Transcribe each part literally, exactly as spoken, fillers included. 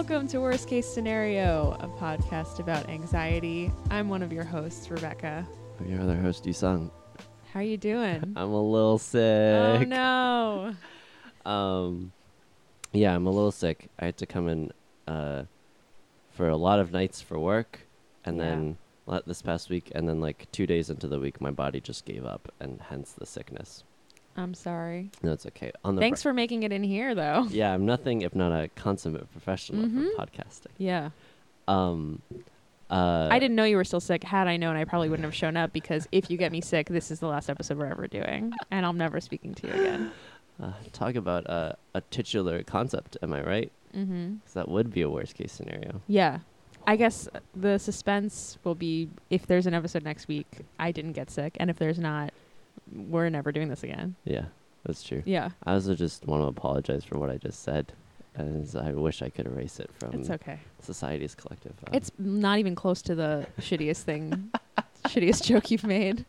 Welcome to Worst Case Scenario, a podcast about anxiety. I'm one of your hosts, Rebecca. I'm your other host, Yusung. How are you doing? I'm a little sick. Oh no. Um, yeah, I'm a little sick. I had to come in uh, for a lot of nights for work, and Yeah. then la- this past week, and then like two days into the week, my body just gave up, and hence the sickness. I'm sorry. No, it's okay. On the Thanks br- for making it in here, though. Yeah, I'm nothing if not a consummate professional Mhm. for podcasting. Yeah. Um, uh, I didn't know you were still sick. Had I known, I probably wouldn't have shown up because if you get me sick, this is the last episode we're ever doing, and I'm never speaking to you again. Uh, talk about uh, a titular concept. Am I right? Mm-hmm. 'Cause that would be a worst case scenario. Yeah. I guess the suspense will be if there's an episode next week, I didn't get sick, and if there's not, we're never doing this again. Yeah, that's true. Yeah. I also just want to apologize for what I just said, as I wish I could erase it from It's okay. society's collective. Um, It's not even close to the shittiest thing, shittiest joke you've made.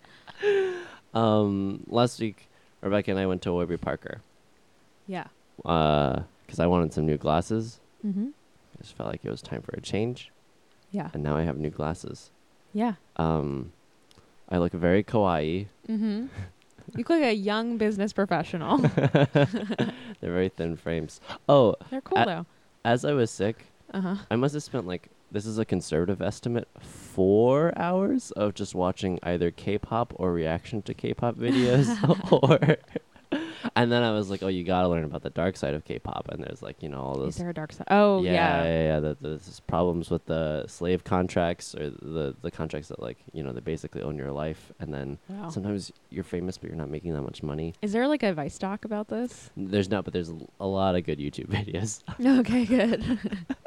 um last week, Rebecca and I went to Warby Parker, Yeah. uh, because I wanted some new glasses. Mm-hmm. I just felt like it was time for a change, Yeah. and now I have new glasses. Yeah. Um, I look very kawaii. Mm-hmm. You look like a young business professional. They're very thin frames. Oh, They're cool Uh, though. as I was sick, Uh-huh. I must have spent like, this is a conservative estimate, four hours of just watching either K-pop or reaction to K-pop videos, or, and then I was like, oh, you gotta learn about the dark side of K-pop, and there's like, you know, all Is those, there a dark side? Oh, yeah, yeah. yeah, yeah, the, there's problems with the slave contracts, or the the contracts that, like, you know, they basically own your life, and then Wow. sometimes you're famous but you're not making that much money. Is there like a Vice doc about this? There's not, but there's l- a lot of good YouTube videos. Okay, good.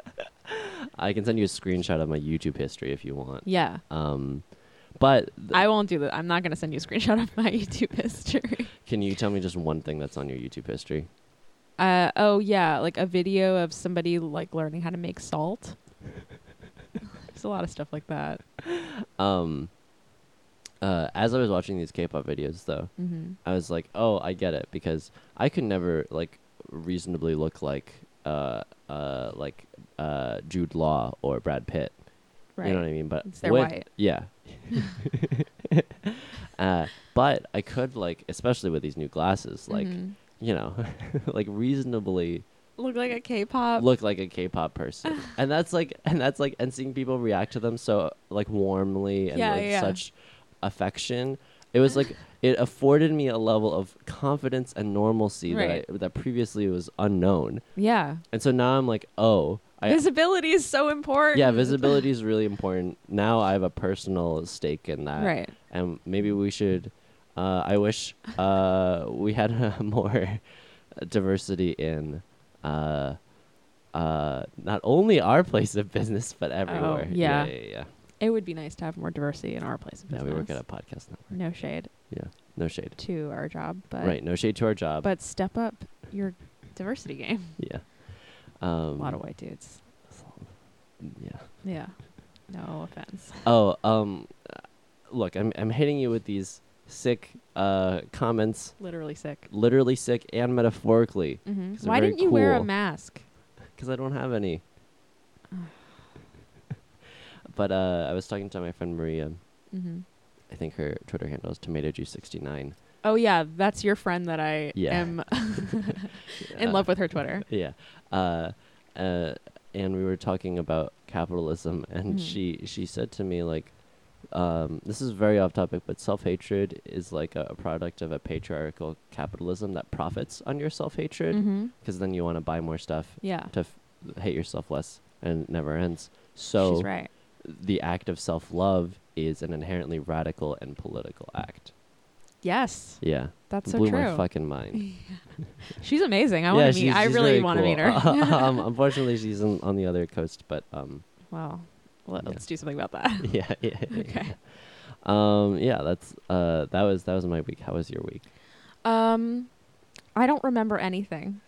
I can send you a screenshot of my YouTube history if you want. Yeah. Um, but th- I won't do that. I'm not going to send you a screenshot of my YouTube history. can you tell me just one thing that's on your YouTube history? Uh, oh, yeah. Like a video of somebody like learning how to make salt. There's a lot of stuff like that. Um, uh, as I was watching these K-pop videos, though, Mm-hmm. I was like, oh, I get it, because I could never like reasonably look like uh uh like uh Jude Law or Brad Pitt. Right. You know what I mean? But It's- they're with- white. Yeah. uh, but I could, like, especially with these new glasses, like, Mhm. you know, like reasonably Look like a K-pop. look like a K-pop person, and that's like, and that's like, and seeing people react to them so like warmly and Yeah, with yeah. such affection, it was like it afforded me a level of confidence and normalcy Right. that I, that previously was unknown, Yeah. and so now I'm like, oh, I, Visibility is so important. yeah, visibility is really important. Now I have a personal stake in that, Right. and maybe we should. Uh, I wish uh, we had uh, more diversity in uh, uh, not only our place of business but everywhere. Oh, yeah. yeah, yeah. yeah. It would be nice to have more diversity in our place of Yeah, business. we work at a podcast network. No shade Yeah, no shade. to our job, but Right, no shade to our job. but step up your diversity game. yeah, um, A lot of white dudes. Yeah. Yeah. No offense. Oh, um, look, I'm I'm hitting you with these sick uh comments, Literally sick. literally sick and metaphorically, Mm-hmm. 'Cause they're Why very didn't you wear a cool. mask? because I don't have any. But uh, I was talking to my friend Maria. Mm-hmm. I think her Twitter handle is tomato juice sixty-nine. Oh yeah, that's your friend that I Yeah. am in Uh, love with her Twitter. Yeah. Uh, uh, and we were talking about capitalism, and Mhm. she she said to me, like, um, this is very off topic, but self-hatred is like a, a product of a patriarchal capitalism that profits on your self-hatred, Mm-hmm. because then you want to buy more stuff Yeah. to f- hate yourself less, and it never ends. So She's right. the act of self-love is an inherently radical and political act. Yes. Yeah. That's so Blew true. my fucking mind. She's amazing. I yeah, want to meet. she's- I she's really very want to cool. meet her. um, unfortunately, she's on, on the other coast, but um, Well, let, Yeah. let's do something about that. yeah, yeah, yeah. Okay. Um, yeah, that's uh, that was that was my week. How was your week? Um, I don't remember anything.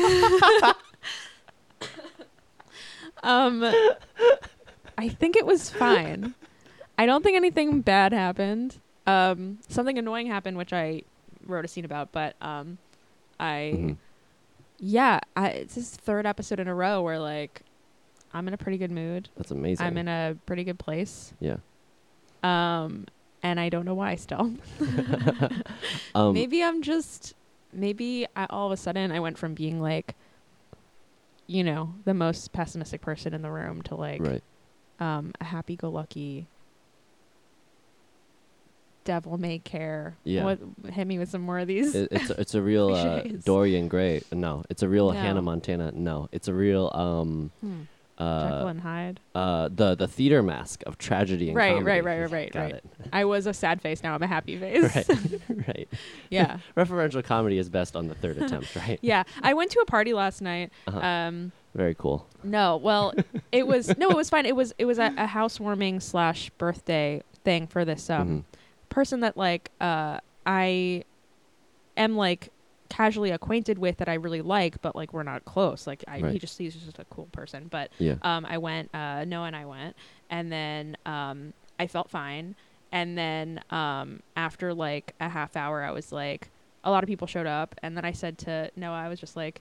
um, I think it was fine. I don't think anything bad happened. Um, something annoying happened, which I wrote a scene about, but um, I, Mhm. yeah, I, it's this third episode in a row where like I'm in a pretty good mood. That's amazing. I'm in a pretty good place. Yeah. Um, and I don't know why still. um, maybe I'm just, maybe I, all of a sudden I went from being like, you know, the most pessimistic person in the room to like, right. um, a happy-go-lucky devil may care. Yeah. What, hit me with some more of these. It, it's a, it's a real uh, cliches. Dorian Gray. No, it's a real No. Hannah Montana. No, it's a real um Hmm. uh Jekyll and Hyde. uh the the theater mask of tragedy and Right, comedy. right, right, right, right, Got right. it. I was a sad face. Now I'm a happy face. Right, right. Yeah. Referential comedy is best on the third attempt, right? Yeah. I went to a party last night. Uh-huh. Um, Very cool. no, well, it was no, it was fine. It was it was a, a housewarming slash birthday thing for this um Mhm. person that like uh I am like casually acquainted with that I really like, but like we're not close. Like I Right. he just he's just a cool person. But Yeah. um I went uh Noah and I went, and then um I felt fine, and then um after like a half hour I was like, a lot of people showed up, and then I said to Noah, I was just like,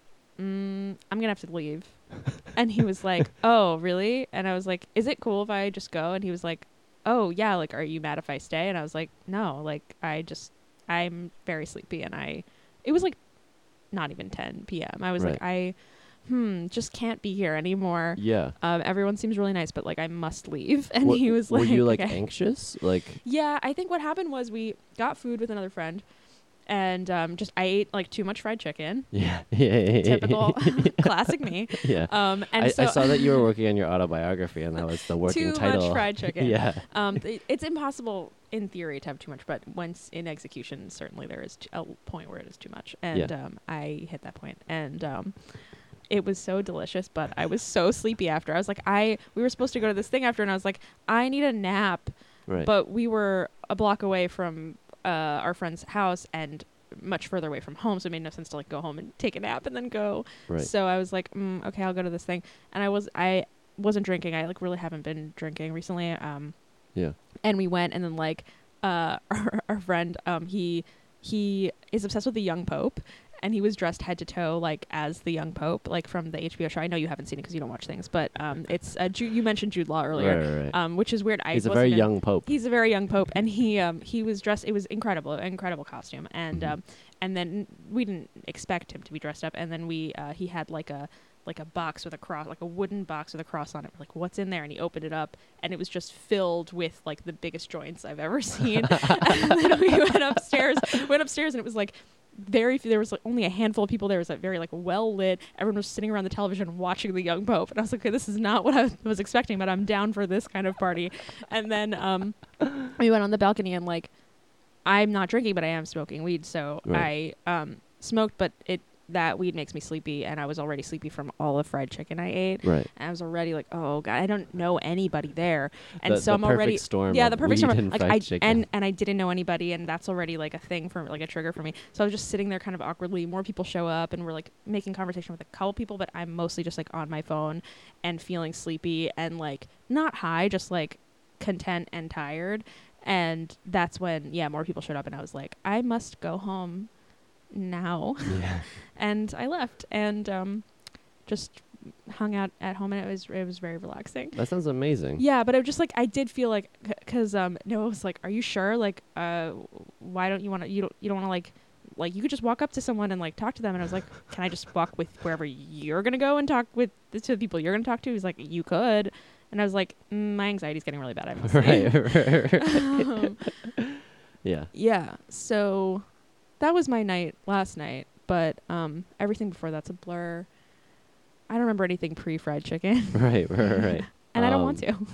mm, I'm gonna have to leave. And he was like, oh really? And I was like, is it cool if I just go? And he was like, oh yeah, like, are you mad if I stay? And I was like, no, like, I just, I'm very sleepy, and I, it was like not even ten p.m. I was Right. like, I, hmm, just can't be here anymore. Yeah. Um, everyone seems really nice, but like, I must leave. And Wha- he was were like, you like okay. anxious? Like Yeah, I think what happened was we got food with another friend, and um, just I ate like too much fried chicken. yeah, yeah, Typical, classic me. Yeah. Um, and I, so I saw that you were working on your autobiography, and that was the working too title. much fried chicken. Yeah. Um, th- it's impossible in theory to have too much, but once in execution, certainly there is t- a point where it is too much, and Yeah. um, I hit that point, and um, it was so delicious, but I was so sleepy after. I was like, I we were supposed to go to this thing after, and I was like, I need a nap, Right. but we were a block away from uh, our friend's house and much further away from home, so it made no sense to like go home and take a nap and then go. right. So I was like, mm, okay, I'll go to this thing, and I was I wasn't drinking. I like really haven't been drinking recently. Um, yeah. and we went, and then like uh our, our friend um he he is obsessed with the young pope, and he was dressed head to toe like as the young pope, like from the H B O show. I know you haven't seen it because you don't watch things, but um it's uh, Ju- you mentioned Jude Law earlier. Right, right, right. Um which is weird. I He's a wasn't very in- young pope. He's a very young pope, and he um he was dressed. It was incredible, incredible costume, and Mhm. um and then we didn't expect him to be dressed up, and then we uh he had like a like a box with a cross, like a wooden box with a cross on it. We're like, what's in there? And he opened it up, and it was just filled with like the biggest joints I've ever seen. And then we went upstairs, went upstairs, and it was like very few, there was like only a handful of people. There was like very like well lit. Everyone was sitting around the television watching the young pope, and I was like, okay, this is not what I was expecting, but I'm down for this kind of party. And then um, we went on the balcony, and like, I'm not drinking, but I am smoking weed, so Right. I um smoked, but it that weed makes me sleepy, and I was already sleepy from all the fried chicken I ate. Right. And I was already like, oh god, I don't know anybody there, and The- so the I'm already perfect storm yeah, of the perfect weed storm. and Like fried I chicken. and and I didn't know anybody, and that's already like a thing for like a trigger for me. So I was just sitting there kind of awkwardly. More people show up, and we're like making conversation with a couple people, but I'm mostly just like on my phone and feeling sleepy and like not high, just like content and tired. And that's when yeah, more people showed up, and I was like, I must go home now. Yeah. And I left and um, just hung out at home, and it was it was very relaxing. That sounds amazing. Yeah, but it was just like I did feel like because um, Noah was like, "Are you sure? Like, uh, why don't you want to? You don't you don't want to like." Like you could just walk up to someone and like talk to them, and I was like, "Can I just walk with wherever you're gonna go and talk with the, to the people you're gonna talk to?" He's like, "You could," and I was like, mm, "My anxiety's getting really bad." I must say. Right. right, right. um, Yeah. yeah, so that was my night last night, but um, everything before that's a blur. I don't remember anything pre-fried chicken, Right. Right. Right. and I don't Um, want to.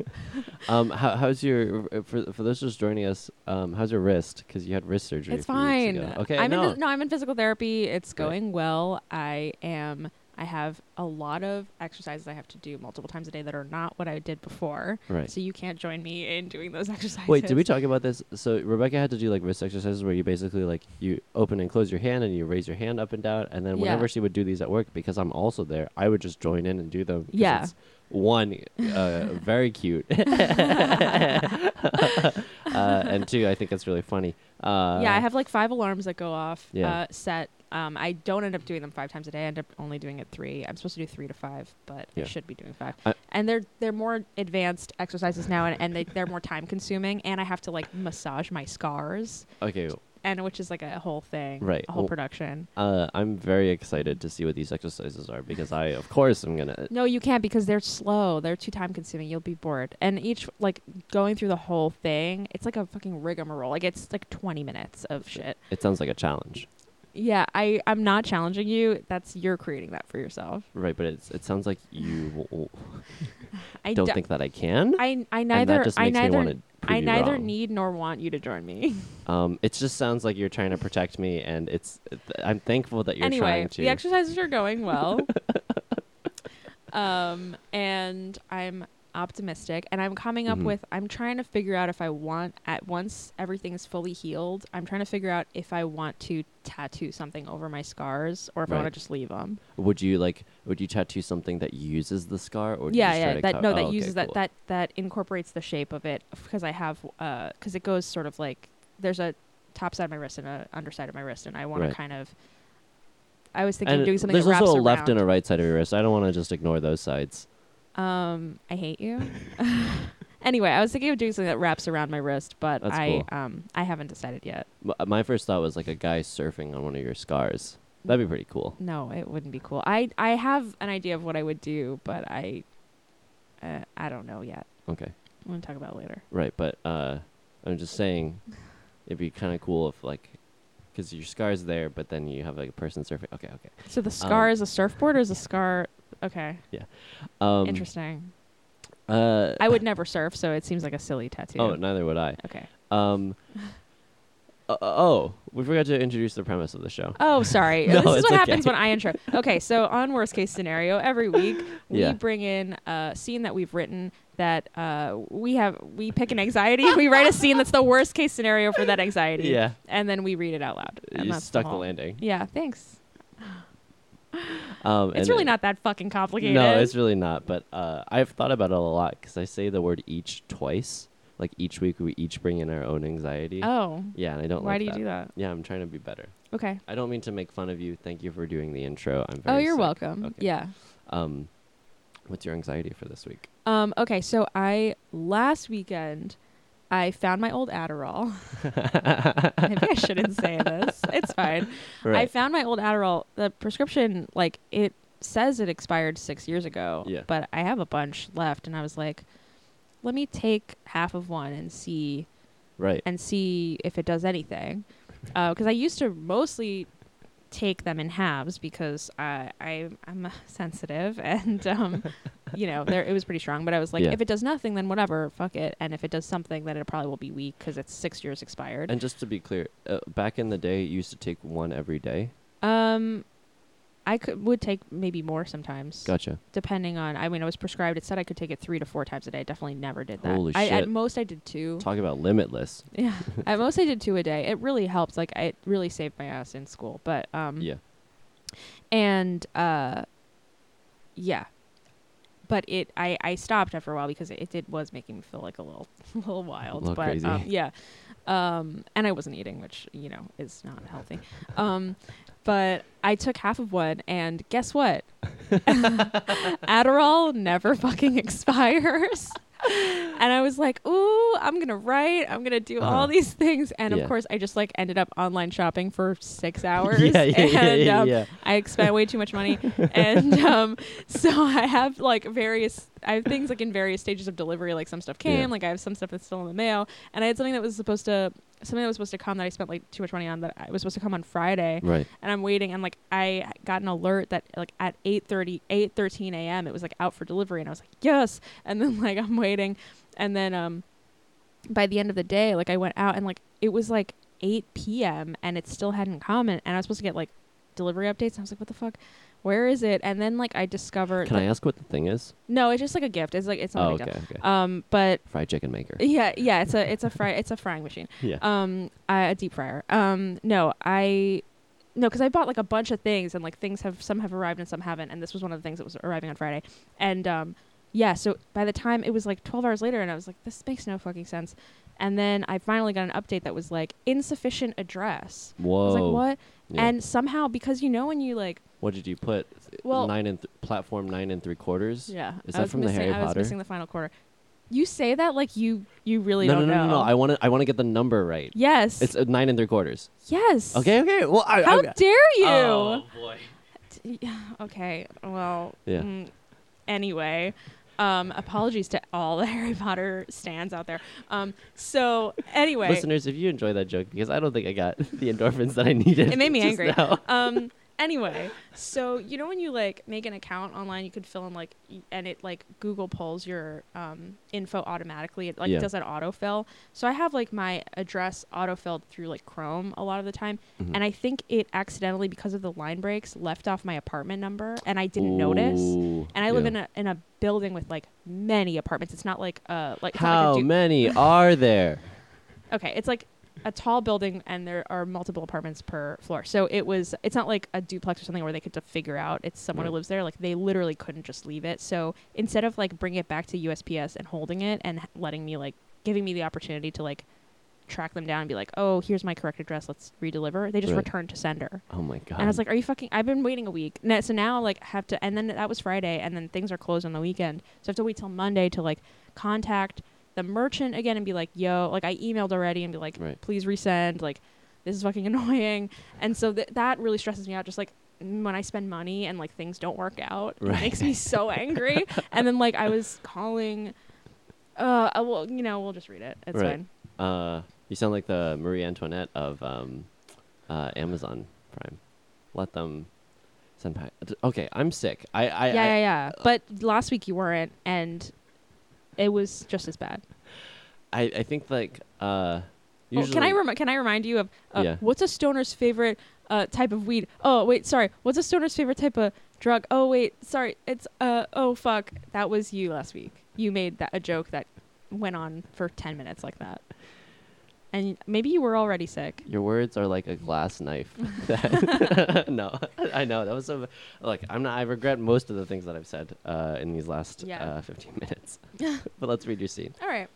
Um, how, how's your for for those just joining us? Um, how's your wrist? Because you had wrist surgery. It's a few weeks fine. ago. Okay. I'm no. in phys- no, I'm in physical therapy. It's Right. going well. I am. I have a lot of exercises I have to do multiple times a day that are not what I did before. Right. So you can't join me in doing those exercises. Wait, did we talk about this? So Rebecca had to do like wrist exercises where you basically like you open and close your hand and you raise your hand up and down, and then whenever Yeah. she would do these at work, because I'm also there, I would just join in and do them. 'cause Yeah. it's, one, uh, very cute, uh, and two, I think it's really funny. Uh, yeah, I have like five alarms that go off. Yeah. Uh, set Um, I don't end up doing them five times a day. I end up only doing it three. I'm supposed to do three to five, but Yeah. I should be doing five. I- and they're they're more advanced exercises now, and, and they they're more time consuming. And I have to like massage my scars, Okay. and which is like a whole thing, Right. A whole Well, production. Uh, I'm very excited to see what these exercises are because I, of course, am gonna. No, you can't because they're slow. They're too time consuming. You'll be bored. And each like going through the whole thing, it's like a fucking rigmarole. Like it's like twenty minutes of shit. It sounds like a challenge, Yeah, I I'm not challenging you. That's you're creating that for yourself. right? But it's it sounds like you w- w- I don't d- think that I can. I I and neither that just I makes me neither want to prove I you neither wrong. need nor want you to join me. Um, it just sounds like you're trying to protect me, and it's. I'm thankful that you're anyway, trying to. the exercises are going well. um, and I'm optimistic, and I'm coming up Mhm. with. I'm trying to figure out if I want at once everything is fully healed. I'm trying to figure out if I want to tattoo something over my scars or if I Right. want to just leave them. Would you like? Would you tattoo something that uses the scar, or do Yeah, you just try yeah. to That co- no, oh, that okay, uses that cool. that that incorporates the shape of it because I have uh because it goes sort of like there's a top side of my wrist and a underside of my wrist, and I want Right. to kind of. I was thinking And of doing something there's that wraps also a around. left and a right side of your wrist. I don't want to just ignore those sides. Um, I hate you. Anyway, I was thinking of doing something that wraps around my wrist, but That's I cool. um I haven't decided yet. M- My first thought was like a guy surfing on one of your scars. That'd be pretty cool. No, it wouldn't be cool. I I have an idea of what I would do, but I uh, I don't know yet. Okay, I'm gonna talk about it later. right, but uh, I'm just saying, it'd be kind of cool if like, because your scar's there, but then you have like a person surfing. Okay, okay. So the scar Um, is a surfboard, or is a scar? Okay, Um, interesting. Uh, I would never surf, so it seems like a silly tattoo. Oh, neither would I. Okay. Um. uh, oh, we forgot to introduce the premise of the show. Oh, sorry. No, This is it's what happens okay. when I intro. Okay, so on worst case scenario, every week we Yeah. bring in a scene that we've written that uh, we have. We pick an anxiety. We write a scene that's the worst case scenario for that anxiety. Yeah, And then we read it out loud. And you that's stuck the whole- landing. Yeah. Thanks. Um, It's and really it- not that fucking complicated. No, it's really not. But uh, I've thought about it a lot because I say the word each twice. Like each week, we each bring in our own anxiety. Oh. Yeah, and I don't Why like do you that. do that? Yeah, I'm trying to be better. Okay. I don't mean to make fun of you. Thank you for doing the intro. I'm very Oh, you're sick. welcome. Okay. Yeah. Um, what's your anxiety for this week? Um. Okay. So I last weekend, I found my old Adderall. Maybe I shouldn't say this. It's fine. I Right. found my old Adderall. The prescription, like, it says it expired six years ago. Yeah. But I have a bunch left, and I was like, let me take half of one and see right. and see if it does anything. Because I used to mostly take them in halves because I, I I'm sensitive and um, you know there it was pretty strong. But I was like, Yeah. if it does nothing, then whatever, fuck it. And if it does something, then it probably will be weak because it's six years expired. And just to be clear, uh, back in the day, you used to take one every day. um, I could would take maybe more sometimes. Gotcha. Depending on, I mean, I was prescribed. It said I could take it three to four times a day. I definitely never did that. Holy I, At shit. most, I did two. Talk about limitless. Yeah, at most I did two a day. It really helped. Like it really saved my ass in school. But um, Yeah. and uh, yeah, but it I I stopped after a while because it, it did was making me feel like a little a little wild. little but crazy. Um, yeah, um, and I wasn't eating, which you know is not healthy. Um, but I took half of one, and guess what? Adderall never fucking expires. And I was like, ooh, I'm going to write. I'm going to do Uh-huh. all these things. And Yeah. of course, I just like ended up online shopping for six hours. yeah, yeah, yeah, and yeah, um, yeah. I spent way too much money. And um, so I have like various, I have things like in various stages of delivery. Like some stuff came, Yeah. like I have some stuff that's still in the mail. And I had something that was supposed to, something that was supposed to come that I spent like too much money on that I was supposed to come on Friday. Right. And I'm waiting, and like I got an alert that like at eight thirty, eight thirteen a.m. it was like out for delivery, and I was like, yes. And then like I'm waiting, and then um by the end of the day, like I went out, and like it was like eight p.m. and it still hadn't come, and, and I was supposed to get like delivery updates. And I was like, what the fuck? Where is it? And then like I discovered. Can I ask what the thing is? No, it's just like a gift. It's like it's not Oh, a big okay, deal. okay. Um, but Fried chicken maker. yeah, yeah, it's a it's a fry it's a frying machine. Yeah. Um, uh, a deep fryer. Um, no, I, no, because I bought like a bunch of things, and like things have some have arrived and some haven't, and this was one of the things that was arriving on Friday, and um, yeah. So by the time it was like twelve hours later, and I was like, this makes no fucking sense, And then I finally got an update that was like insufficient address. Whoa. I was like, what? Yeah. And somehow, because you know when you like, What did you put? Well- nine and th- platform nine and three quarters. yeah, Is I that was from the missing, Harry I was Potter? missing the final quarter. You say that like you you really no, don't no, no, know. no, no. I want to. I want to get the number right. yes. It's uh, nine and three quarters. yes. Okay, okay. Well, I. How I, dare you? Oh boy. Okay. Well. Yeah. mm, anyway, um, apologies to all the Harry Potter stans out there. Um. So anyway, Listeners, if you enjoy that joke, because I don't think I got the endorphins that I needed. it made me just angry. now. Um. Anyway, so you know when you like make an account online, you could fill in like, y- and it like Google pulls your um info automatically. It like Yeah. does an autofill. So I have like my address autofilled through like Chrome a lot of the time, Mhm. and I think it accidentally, because of the line breaks, left off my apartment number, and I didn't notice. Ooh, And I live yeah. in a in a building with like many apartments. It's not like uh like it's not How like a du- many are there? okay, it's like a tall building and there are multiple apartments per floor. So it was it's not like a duplex or something where they could to figure out it's someone who Right. lives there. Like they literally couldn't just leave it. So instead of like bringing it back to U S P S and holding it and h- letting me like giving me the opportunity to like track them down and be like, "Oh, here's my correct address. Let's redeliver." They just Right. returned to sender. Oh my god. And I was like, "Are you fucking I've been waiting a week." Now, so now like I have to and then that was Friday and then things are closed on the weekend. So I have to wait till Monday to like contact the merchant again and be like, "Yo," like I emailed already and be like, Right. "Please resend." Like this is fucking annoying. And so th- that really stresses me out, just like mm, when I spend money and like things don't work out. It Right. makes me so angry. And then like I was calling uh I will you know, we'll just read it. It's Right. fine. Uh, you sound like the Marie Antoinette of um, uh, Amazon Prime. Let them send pack. Okay, I'm sick. I, I, yeah, I yeah, yeah. But last week you weren't and it was just as bad. I, I think like uh, Oh, usually. can I remi- can I remind you of uh, Yeah. what's a stoner's favorite uh, type of weed? Oh wait, sorry. What's a stoner's favorite type of drug? Oh wait, sorry. It's uh oh fuck. That was you last week. You made that a joke that went on for ten minutes like that. And maybe you were already sick. Your words are like a glass knife. That- no, I know that was so. Look, I'm not. I regret most of the things that I've said uh, in these last Yeah. uh, fifteen minutes. But let's read your scene. All right.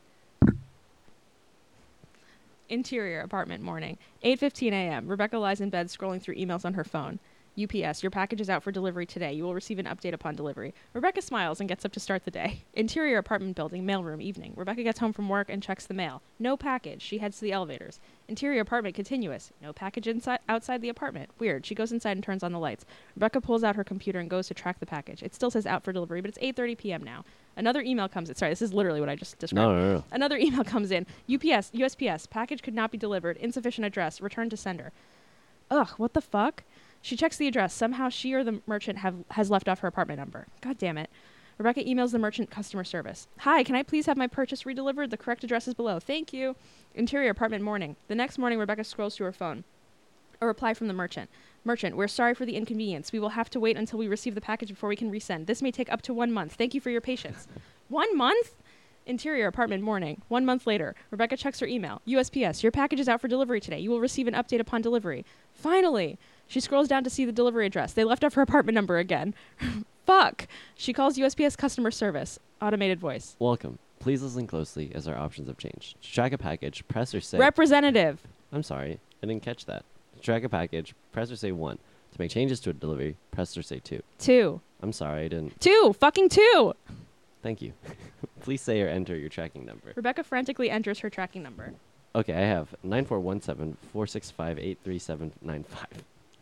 Interior apartment morning. eight fifteen a.m. Rebecca lies in bed scrolling through emails on her phone. U P S, your package is out for delivery today. You will receive an update upon delivery. Rebecca smiles and gets up to start the day. Interior apartment building, mailroom, evening. Rebecca gets home from work and checks the mail. No package. She heads to the elevators. Interior apartment continuous. No package inside outside the apartment. Weird. She goes inside and turns on the lights. Rebecca pulls out her computer and goes to track the package. It still says out for delivery, but it's eight thirty p.m. now. Another email comes in. Sorry, this is literally what I just described. No, no, no. Another email comes in. U P S, U S P S, package could not be delivered. Insufficient address. Return to sender. Ugh, what the fuck? She checks the address. Somehow she or the merchant have has left off her apartment number. God damn it. Rebecca emails the merchant customer service. Hi, can I please have my purchase redelivered? The correct address is below. Thank you. Interior apartment morning. The next morning, Rebecca scrolls through her phone. A reply from the merchant. Merchant, we're sorry for the inconvenience. We will have to wait until we receive the package before we can resend. This may take up to one month. Thank you for your patience. One month? Interior apartment morning. One month later, Rebecca checks her email. U S P S, your package is out for delivery today. You will receive an update upon delivery. Finally! She scrolls down to see the delivery address. They left off her apartment number again. Fuck! She calls U S P S customer service. Automated voice. Welcome. Please listen closely as our options have changed. To track a package, press or say. Representative. I'm sorry, I didn't catch that. To track a package, press or say one. To make changes to a delivery, press or say two. Two. I'm sorry, I didn't. Two! Fucking two! Thank you. Please say or enter your tracking number. Rebecca frantically enters her tracking number. Okay, I have nine four one seven four six five eight three seven nine five.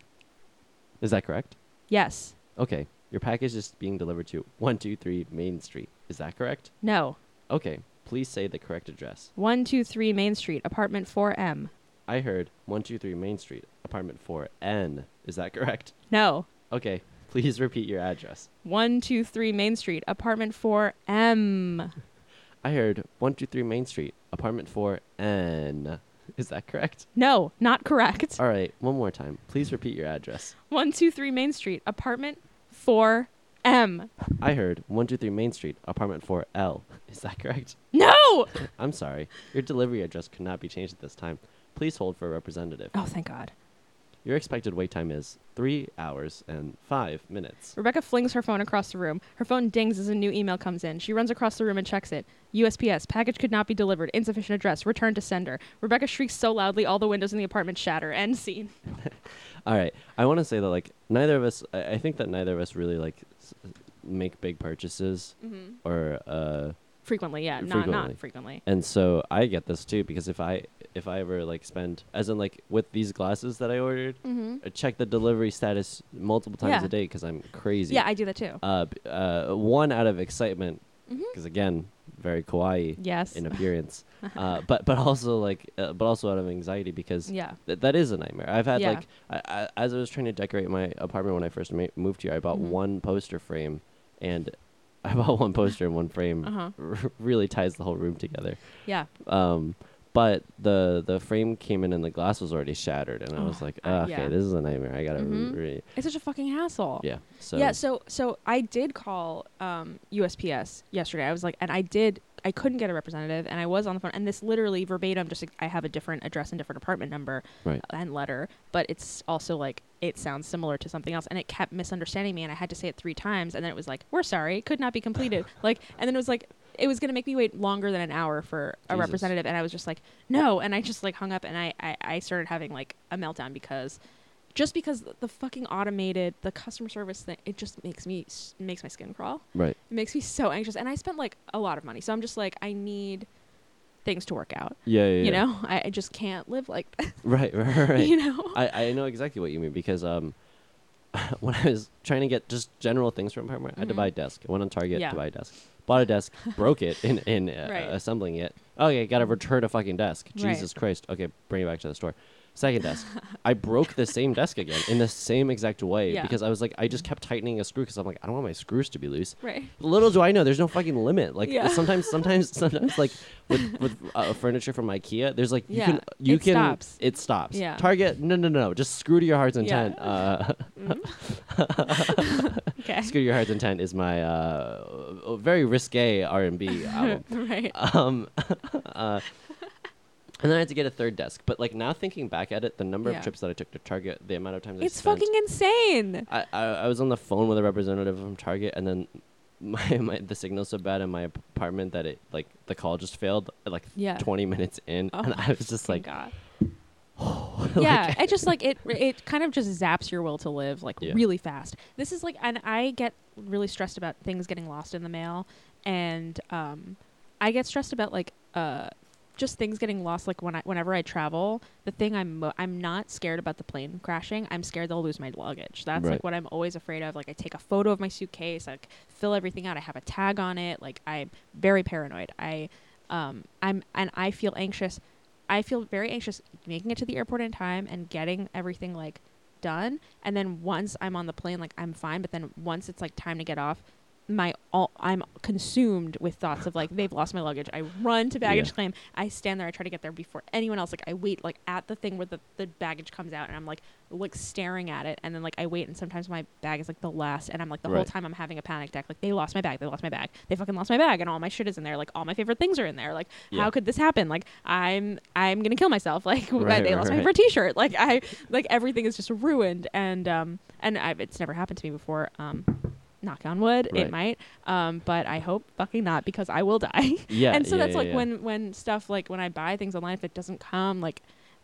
Is that correct? Yes. Okay, your package is being delivered to one two three Main Street. Is that correct? No. Okay, please say the correct address. one two three Main Street, apartment four M. I heard one two three Main Street, apartment four N. Is that correct? No. Okay, please repeat your address. one two three Main Street, apartment four M. I heard one two three Main Street, apartment four N. Is that correct? No, not correct. All right, one more time. Please repeat your address. one two three Main Street, apartment four M. I heard one two three Main Street, apartment four L. Is that correct? No! I'm sorry. Your delivery address could not be changed at this time. Please hold for a representative. Oh, thank God. your expected wait time is three hours and five minutes. Rebecca flings her phone across the room. Her phone dings as a new email comes in. She runs across the room and checks it. U S P S. Package could not be delivered. Insufficient address. Return to sender. Rebecca shrieks so loudly all the windows in the apartment shatter. End scene. All right. I want to say that, like, neither of us, I, I think that neither of us really, like, s- make big purchases Mm-hmm. or, uh, Frequently, yeah. Frequently. Not not frequently. and so I get this too because if I, if I ever, like, spend, as in, like, with these glasses that I ordered, Mm-hmm. I check the delivery status multiple times Yeah. a day because I'm crazy. Yeah, I do that too. Uh, b- uh, one out of excitement Mm-hmm. because, again, very kawaii Yes. in appearance, uh, but but also like uh, but also out of anxiety because Yeah. th- that is a nightmare. I've had Yeah. like I, I, as I was trying to decorate my apartment when I first ma- moved here, I bought Mhm. one poster frame, and I bought one poster and one frame. Uh-huh. R- really ties the whole room together. Yeah. Um, but the the frame came in and the glass was already shattered, and I was Oh, like, uh, "Ah, okay, yeah. this is a nightmare. I gotta Mhm. re- It's such a fucking hassle. yeah." So yeah, so so I did call um, U S P S yesterday. I was like, and I did, I couldn't get a representative, and I was on the phone, and this literally verbatim, just like, I have a different address and different apartment number Right. and letter, but it's also like it sounds similar to something else, and it kept misunderstanding me, and I had to say it three times, and then it was like, we're sorry, could not be completed, like, and then it was like, it was gonna make me wait longer than an hour for a Jesus. representative, and I was just like, no, and I just like hung up, and I I, I started having like a meltdown because. Just because the fucking automated, the customer service thing, it just makes me, s- makes my skin crawl. right. It makes me so anxious. And I spent like a lot of money. So I'm just like, I need things to work out. Yeah, yeah, You yeah. know, I, I just can't live like that. Right, right, right. You know? I, I know exactly what you mean because um, when I was trying to get just general things from apartment, I had to Mhm. buy a desk. I went on Target Yeah. to buy a desk. Bought a desk, broke it in in uh, Right. assembling it. Okay, got to return a fucking desk. Right. Jesus Christ. Okay, bring it back to the store. Second desk. I broke the same desk again in the same exact way Yeah. because I was like, I just kept tightening a screw because I'm like, I don't want my screws to be loose. Right. Little do I know, there's no fucking limit. Like Yeah. sometimes, sometimes, sometimes, like with with uh, furniture from IKEA, there's like you Yeah, can you it can stops. it stops. Yeah. Target, no, no, no, just screw to your heart's Yeah. intent. Uh, Okay. screw to your heart's intent is my uh, very risque R and B album. Right. Um, uh, and then I had to get a third desk. But like now thinking back at it, the number Yeah. of trips that I took to Target, the amount of times I It's spent. fucking insane. I, I I was on the phone with a representative from Target, and then my, my the signal's so bad in my apartment that it like the call just failed at, like Yeah. twenty minutes in, Oh and I was just Thank like, God. like, Yeah, it just like it it kind of just zaps your will to live like Yeah. really fast. This is like, and I get really stressed about things getting lost in the mail, and um I get stressed about like uh just things getting lost, like when I whenever I travel. The thing I'm mo- I'm not scared about the plane crashing. I'm scared they'll lose my luggage. That's Right. like what I'm always afraid of. Like I take a photo of my suitcase, I like fill everything out. I have a tag on it. Like I'm very paranoid. I um I'm and I feel anxious. I feel very anxious making it to the airport in time and getting everything like done. And then once I'm on the plane, like I'm fine. But then once it's like time to get off, my all I'm consumed with thoughts of like they've lost my luggage. I run to baggage Yeah. claim. I stand there. I try to get there before anyone else. Like I wait like at the thing where the, the baggage comes out, and I'm like like staring at it. And then like I wait, and sometimes my bag is like the last, and I'm like the whole Right. time I'm having a panic attack. Like they lost my bag. They lost my bag. They fucking lost my bag, and all my shit is in there. Like all my favorite things are in there. Like Yeah. how could this happen? Like I'm I'm gonna kill myself. Like Right, they right, lost my right. favorite T-shirt. Like I like everything is just ruined. And um and I've, it's never happened to me before. Um. Knock on wood, Right. it might. Um, but I hope fucking not, because I will die. yeah. and so yeah, that's yeah, like yeah. when when stuff like when I buy things online, if it doesn't come, like,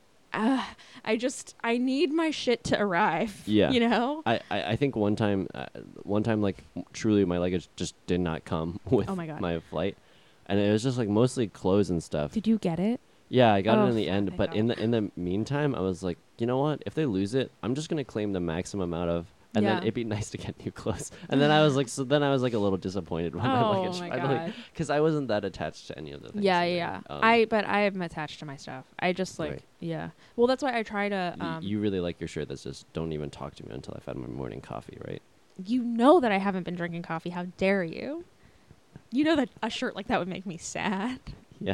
uh, I just I need my shit to arrive. Yeah. You know. I, I, I think one time, uh, one time, like truly, my luggage just did not come with Oh my God. my flight, and it was just like mostly clothes and stuff. Did you get it? Yeah, I got Oh, it in the fuck, end, thank but in God. the in the meantime, I was like, you know what? If they lose it, I'm just gonna claim the maximum amount of, and then Yeah. it'd be nice to get new clothes. And then I was like, so then I was like a little disappointed when my Oh luggage my finally, God. because I wasn't that attached to any of the things. Yeah, in yeah. there. Um, I but I am attached to my stuff. I just like Right. yeah. Well, that's why I try to. y- Um, you really like your shirt that says "Don't even talk to me until I've had my morning coffee," right? you know that I haven't been drinking coffee. How dare you? You know that a shirt like that would make me sad. Yeah.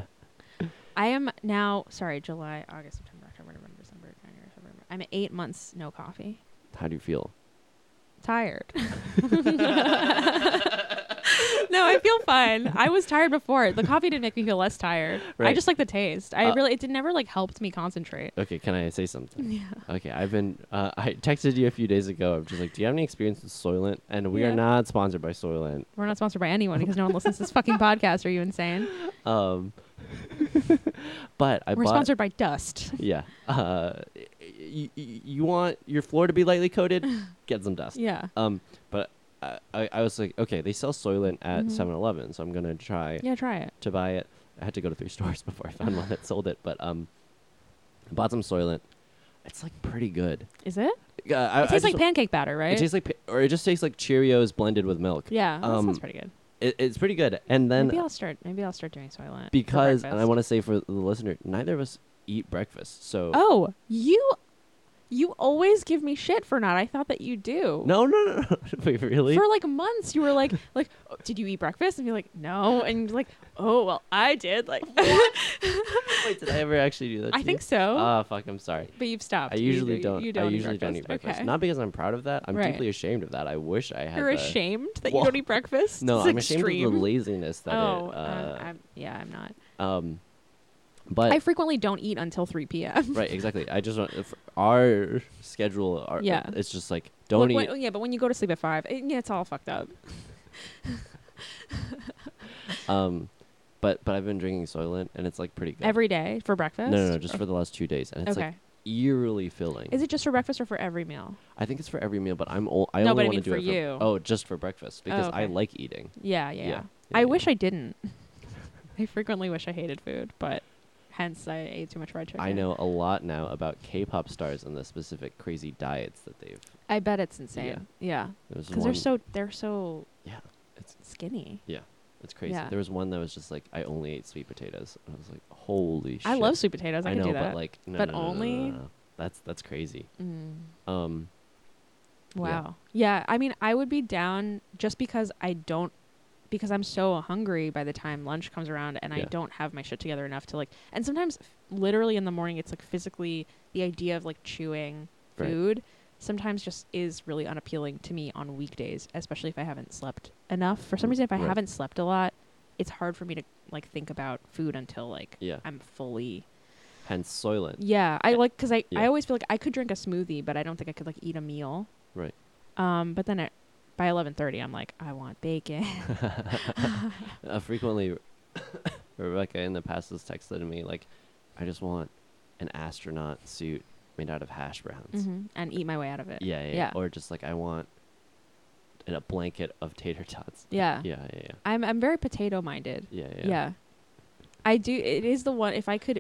I am now, sorry, July, August, September, October, November, December, January, February. I'm at eight months no coffee. How do you feel? Tired. No, I feel fine. I was tired before. The coffee didn't make me feel less tired. I Right. just like the taste. I Uh, really, it did never like helped me concentrate. Okay, can I say something? Yeah. Okay, I've been. Uh, I texted you a few days ago. I'm just like, do you have any experience with Soylent? And we Yeah. are not sponsored by Soylent. We're not sponsored by anyone because no one listens to this fucking podcast. Are you insane? Um, but I We're bought. sponsored by Dust. Yeah. Uh, y- y- you want your floor to be lightly coated? Get some dust. Yeah. Um, but I, I, I was like, okay, they sell Soylent at Mhm. seven eleven, so I'm gonna try Yeah, try it. to buy it. I had to go to three stores before I found one that sold it, but um, I bought some Soylent. It's like pretty good. Is it? Uh, I, It tastes I like just- pancake batter, right? It tastes like, pa- or it just tastes like Cheerios blended with milk. yeah, that um, sounds pretty good. It, it's pretty good. And then maybe I'll start. Maybe I'll start doing Soylent for because, and I breakfast. want to say for the listener, neither of us eat breakfast, so Oh, you, you always give me shit for not. I thought that you do. no, no, no, no. Wait, really? For like months, you were like, like, oh, did you eat breakfast? And you're like, no. And you're like, oh, well, I did. Like, Wait, did I ever actually do that? I to think you? so. Ah, fuck. I'm sorry. but you've stopped. I You usually do- don't. You don't I eat usually don't eat breakfast. Okay. Not because I'm proud of that. I'm Right. deeply ashamed of that. I wish I had. You're the, ashamed that Well, you don't eat breakfast? No, It's I'm ashamed extreme. of the laziness that oh, it. uh, Uh, I'm, yeah, I'm not. um, but I frequently don't eat until three p.m. right, exactly. I just want if our schedule. Our, Yeah. it's just like don't Like, eat. when- yeah, but when you go to sleep at five, it, yeah, it's all fucked up. Um, but but I've been drinking Soylent and it's like pretty good. Every day for breakfast? no, no, no, just Or- for the last two days, and it's okay. like eerily filling. Is it just for breakfast or for every meal? I think it's for every meal, but I'm old. I No, only but I want to mean do for it you. for oh, just for breakfast because I okay. like eating. Yeah, yeah. Yeah. yeah. Yeah, I yeah. wish I didn't. I frequently wish I hated food, but hence I ate too much fried chicken. I know a lot now about K-pop stars and the specific crazy diets that they've. I bet it's insane. Yeah, There was because they're one- so they're so Yeah, it's skinny. it's crazy. Yeah. There was one that was just like I only ate sweet potatoes, and I was like, holy shit. I love sweet potatoes. I, I can know, do that. but like, no, But no, no, no, no, only- no, no. That's that's crazy. Mm. Um, Wow. Yeah. I mean, I would be down just because I don't, because I'm so hungry by the time lunch comes around and I Yeah. don't have my shit together enough to like, and sometimes f- literally in the morning, it's like physically the idea of like chewing Right. food sometimes just is really unappealing to me on weekdays, especially if I haven't slept enough. For some reason, if I Right. haven't slept a lot, it's hard for me to like think about food until like yeah. I'm fully. Hence Soylent. Yeah. I like, cause I, Yeah. I always feel like I could drink a smoothie, but I don't think I could like eat a meal. Right. Um, but then at by eleven thirty, I'm like, I want bacon. uh, frequently, Rebecca in the past has texted me like, I just want an astronaut suit made out of hash browns. hmm And eat my way out of it. Yeah, yeah, Yeah. Or just like I want a blanket of tater tots. Yeah. Yeah, yeah, yeah. I'm I'm very potato minded. Yeah, yeah. Yeah. I do. It is the one. If I could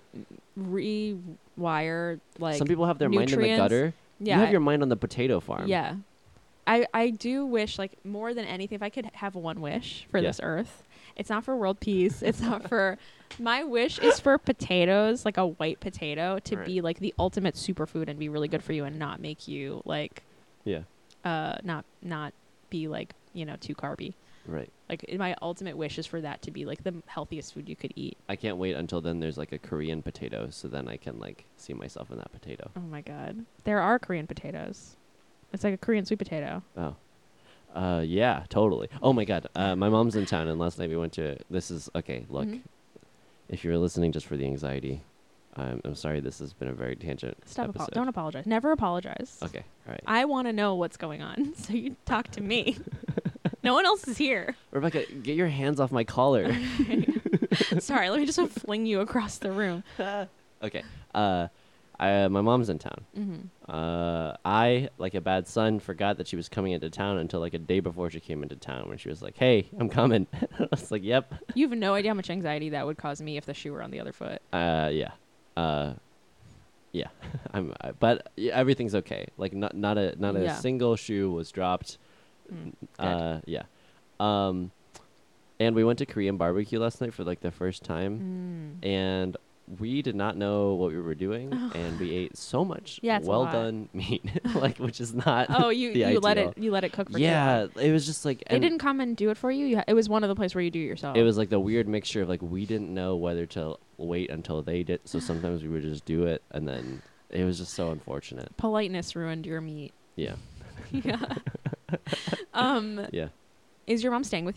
rewire like Some people have their mind in the nutrients, gutter. yeah, You have I- your mind on the potato farm. yeah. I I do wish like more than anything. If I could have one wish for Yeah. this earth, it's not for world peace. It's not for. My wish is for potatoes, like a white potato, to Right. be like the ultimate superfood and be really good for you and not make you like Yeah. uh not not be like you know too carby. Right. Like i- my ultimate wish is for that to be like the m- healthiest food you could eat. I can't wait until then there's like a Korean potato, so then I can like see myself in that potato. Oh my god, there are Korean potatoes. It's like a Korean sweet potato. Oh. Uh yeah, totally. Oh my god. Uh my mom's in town and last night we went to this is okay, look. Mhm. If you're listening just for the anxiety, I'm I'm sorry this has been a very tangent Stop. Apo- episode. don't apologize. Never apologize. Okay. All right. I want to know what's going on, so you talk to me. No one else is here. Rebecca, get your hands off my collar. Sorry, let me just fling you across the room. Okay. Uh I, my mom's in town. Mm-hmm. Uh, I, like a bad son, forgot that she was coming into town until like a day before she came into town when she was like, "Hey, I'm coming." I was like, "Yep." You have no idea how much anxiety that would cause me if the shoe were on the other foot. Uh, yeah. Uh, yeah. I'm. Uh, but yeah, everything's okay. Like not not a not a Yeah. single shoe was dropped. Mm, Uh, yeah. Um, and we went to Korean barbecue last night for like the first time, Mm. and we did not know what we were doing, and we ate so much Yeah, it's a well lot. done meat, like which is not. Oh, you the you let ideal. it you let it cook for too Yeah, long. it was just like They and didn't come and do it for you. you ha- it was one of the places where you do it yourself. It was like the weird mixture of like we didn't know whether to wait until they did, so sometimes we would just do it, and then it was just so unfortunate. Politeness ruined your meat. Yeah, Yeah. um. yeah, Is your mom staying with you?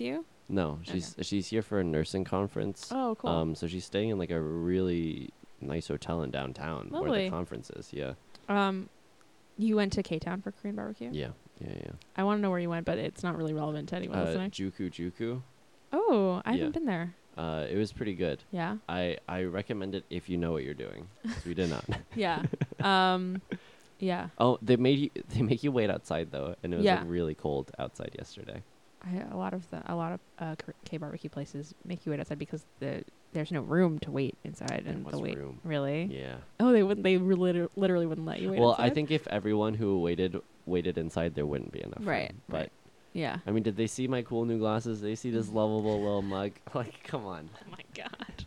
No, she's she's here for a nursing conference. Oh, cool. Um, so she's staying in like a really nice hotel in downtown where Lovely. the conference is. Yeah. Um, you went to K-Town for Korean barbecue? Yeah. Yeah. Yeah. I want to know where you went, but it's not really relevant to anyone Uh, listening. Juku Juku. Oh, I yeah. haven't been there. Uh, it was pretty good. Yeah. I I recommend it if you know what you're doing. 'Cause we did not. Yeah. um, yeah. Oh, they made you. They make you wait outside though, and it was Yeah. like really cold outside yesterday. I, a lot of the a lot of uh, K barbecue places make you wait outside because the there's no room to wait inside, There and was the wait room. really. Yeah. Oh, they wouldn't. They re- liter- literally wouldn't let you wait. Well, inside? I think if everyone who waited waited inside, there wouldn't be enough. Right, Room. But right. Yeah. I mean, did they see my cool new glasses? They see this lovable little mug. Like, come on. Oh my god.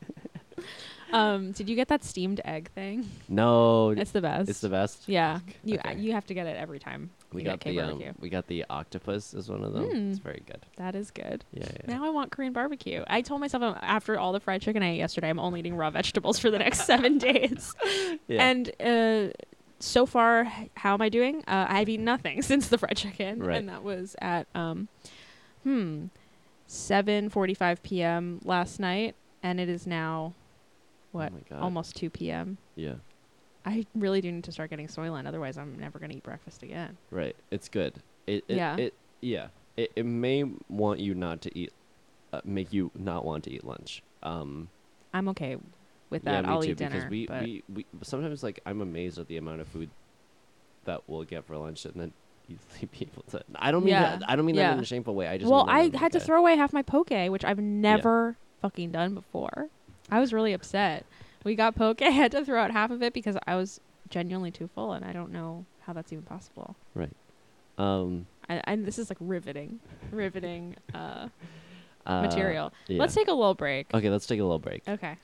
um, did you get that steamed egg thing? No, It's the best. it's the best. Yeah. You Okay. you have to get it every time. We you got get K the um, barbecue. we got the octopus is one of them. Mm. It's very good. That is good. Yeah, yeah. Now I want Korean barbecue. I told myself um, after all the fried chicken I ate yesterday, I'm only eating raw vegetables for the next seven days. Yeah. And uh, so far, h- how am I doing? Uh, I've eaten nothing since the fried chicken, Right. and that was at um, hmm, seven forty-five p.m. last night, and it is now, what, Oh my God. almost two p.m. Yeah. I really do need to start getting Soylent, otherwise I'm never gonna eat breakfast again. Right. It's good. It, it Yeah. It yeah. It it may want you not to eat, uh, make you not want to eat lunch. Um. I'm okay with Yeah, that. me I'll too. eat dinner, because we, but we we sometimes like I'm amazed at the amount of food that we'll get for lunch and then easily be able to. I don't mean Yeah. that. I don't mean Yeah. that in a shameful way. I just well, mean that I in, had to like, a- throw away half my poke, which I've never fucking done before. I was really upset. We got poke. I had to throw out half of it because I was genuinely too full, and I don't know how that's even possible. Um. I, and this is like riveting, riveting uh, uh, material. Yeah. Let's take a little break. Okay, let's take a little break. Okay.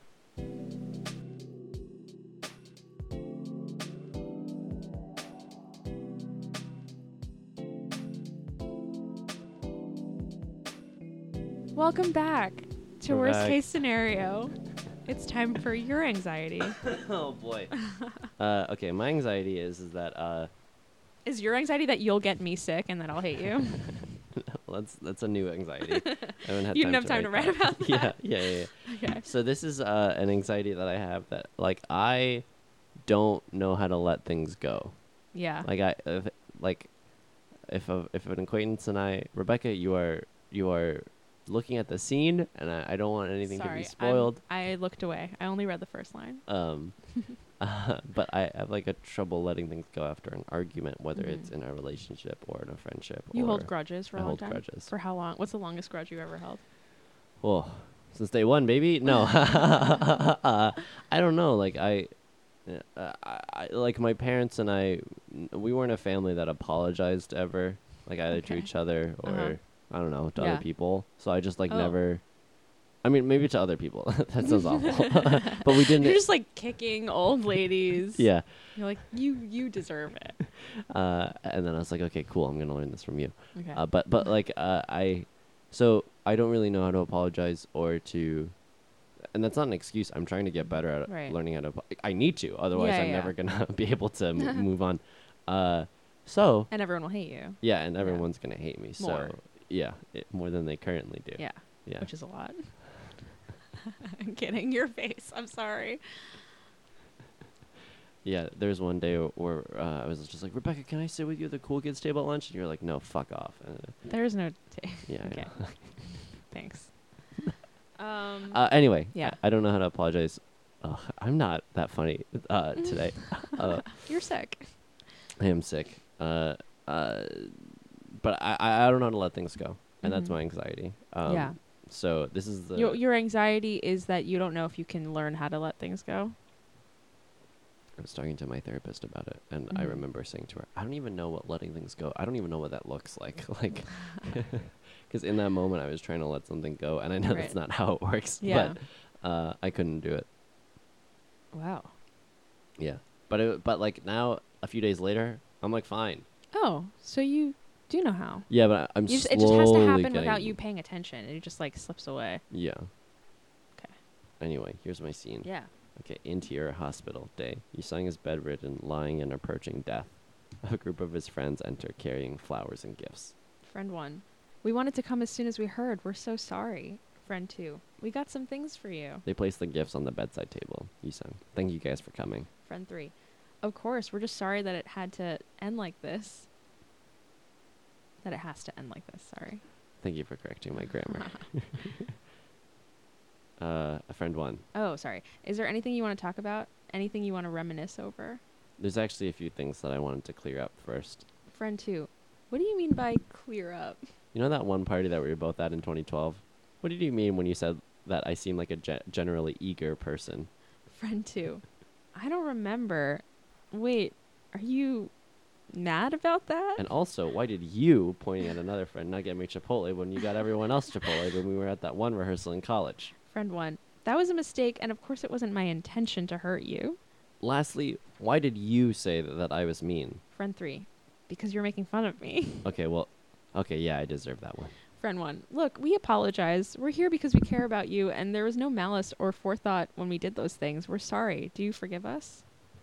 Welcome back to We're Worst back. Case Scenario. It's time for your anxiety. Oh boy. uh, okay, my anxiety is is that uh, Is your anxiety that you'll get me sick and that I'll hate you? well, that's that's a new anxiety. I haven't had You time didn't have to time to write write that. about that. Yeah, yeah, yeah. yeah. Okay. So this is uh, an anxiety that I have that like I don't know how to let things go. Yeah. Like I if, like if a, if an acquaintance and I, Rebecca, you are you are looking at the scene, and I, I don't want anything Sorry, to be I'm- spoiled. I looked away. I only read the first line. Um, uh, but I have like a trouble letting things go after an argument, whether it's Mhm. in a relationship or in a friendship. You or hold grudges for I a long hold time? grudges. For how long? What's the longest grudge you ever held? Oh, since day one, baby. No, uh, I don't know. Like I, uh, I, I, like my parents and I, n- we weren't a family that apologized ever, like either to Okay. each other or Uh-huh. I don't know to Yeah. other people. So I just like Oh. never. I mean, maybe to other people. That sounds awful, but we didn't. You're just like kicking old ladies. Yeah. You're like, you you deserve it. Uh, and then I was like, okay, cool. I'm gonna learn this from you. Okay. Uh, but but like uh, I, so I don't really know how to apologize or to, and that's not an excuse. I'm trying to get better at Right. learning how to. apo- I need to, otherwise Yeah, I'm yeah. never gonna be able to m- move on. Uh, so and everyone will hate you. yeah, and everyone's gonna hate me. More. So yeah, it, more than they currently do. Yeah. Yeah. Which is a lot. I'm kidding. Your face. I'm sorry. Yeah, there's one day where uh, I was just like, Rebecca, can I sit with you at the cool kids table at lunch? And you're like, no, fuck off. And, uh, There's no. T- yeah. I Okay. know. Thanks. Um. Uh, anyway, Yeah. I, I don't know how to apologize. Ugh, I'm not that funny uh, today. uh, You're sick. I am sick. Uh, uh, but I, I I don't know how to let things go, and that's Mhm. my anxiety. Um, Yeah. So this is the. Your your anxiety is that you don't know if you can learn how to let things go. I was talking to my therapist about it, and I Mhm. remember saying to her, "I don't even know what letting things go. I don't even know what that looks like. Like, because in that moment I was trying to let something go, and I know Right. that's not how it works. Yeah. But uh, I couldn't do it. Wow. Yeah. But it, but like now, a few days later, I'm like fine. Oh, so you do know how? Yeah, but I, I'm You just, slowly it just has to happen getting, without you paying attention. It just like slips away. Yeah. Okay. Anyway, here's my scene. Yeah. Okay, interior hospital day. Yusung is bedridden, lying and approaching death. A group of his friends enter carrying flowers and gifts. Friend one. We wanted to come as soon as we heard. We're so sorry. Friend two. We got some things for you. They placed the gifts on the bedside table. You sang. Thank you guys for coming. Friend three. Of course, we're just sorry that it had to end like this. That it has to end like this, sorry. Thank you for correcting my grammar. uh, a friend one. Oh, sorry. Is there anything you want to talk about? Anything you want to reminisce over? There's actually a few things that I wanted to clear up first. Friend two. What do you mean by clear up? You know that one party that we were both at in twenty twelve? What did you mean when you said that I seem like a ge- generally eager person? Friend two. I don't remember. Wait, are you mad about that? And also, why did you, pointing at another friend, not get me Chipotle when you got everyone else Chipotle when we were at that one rehearsal in college? Friend one. That was a mistake, and of course it wasn't my intention to hurt you. Lastly, why did you say that, that I was mean? Friend three. Because you're making fun of me. Okay, well, okay, yeah, I deserve that one. Friend one. Look, we apologize. We're here because we care about you, and there was no malice or forethought when we did those things. We're sorry. Do you forgive us?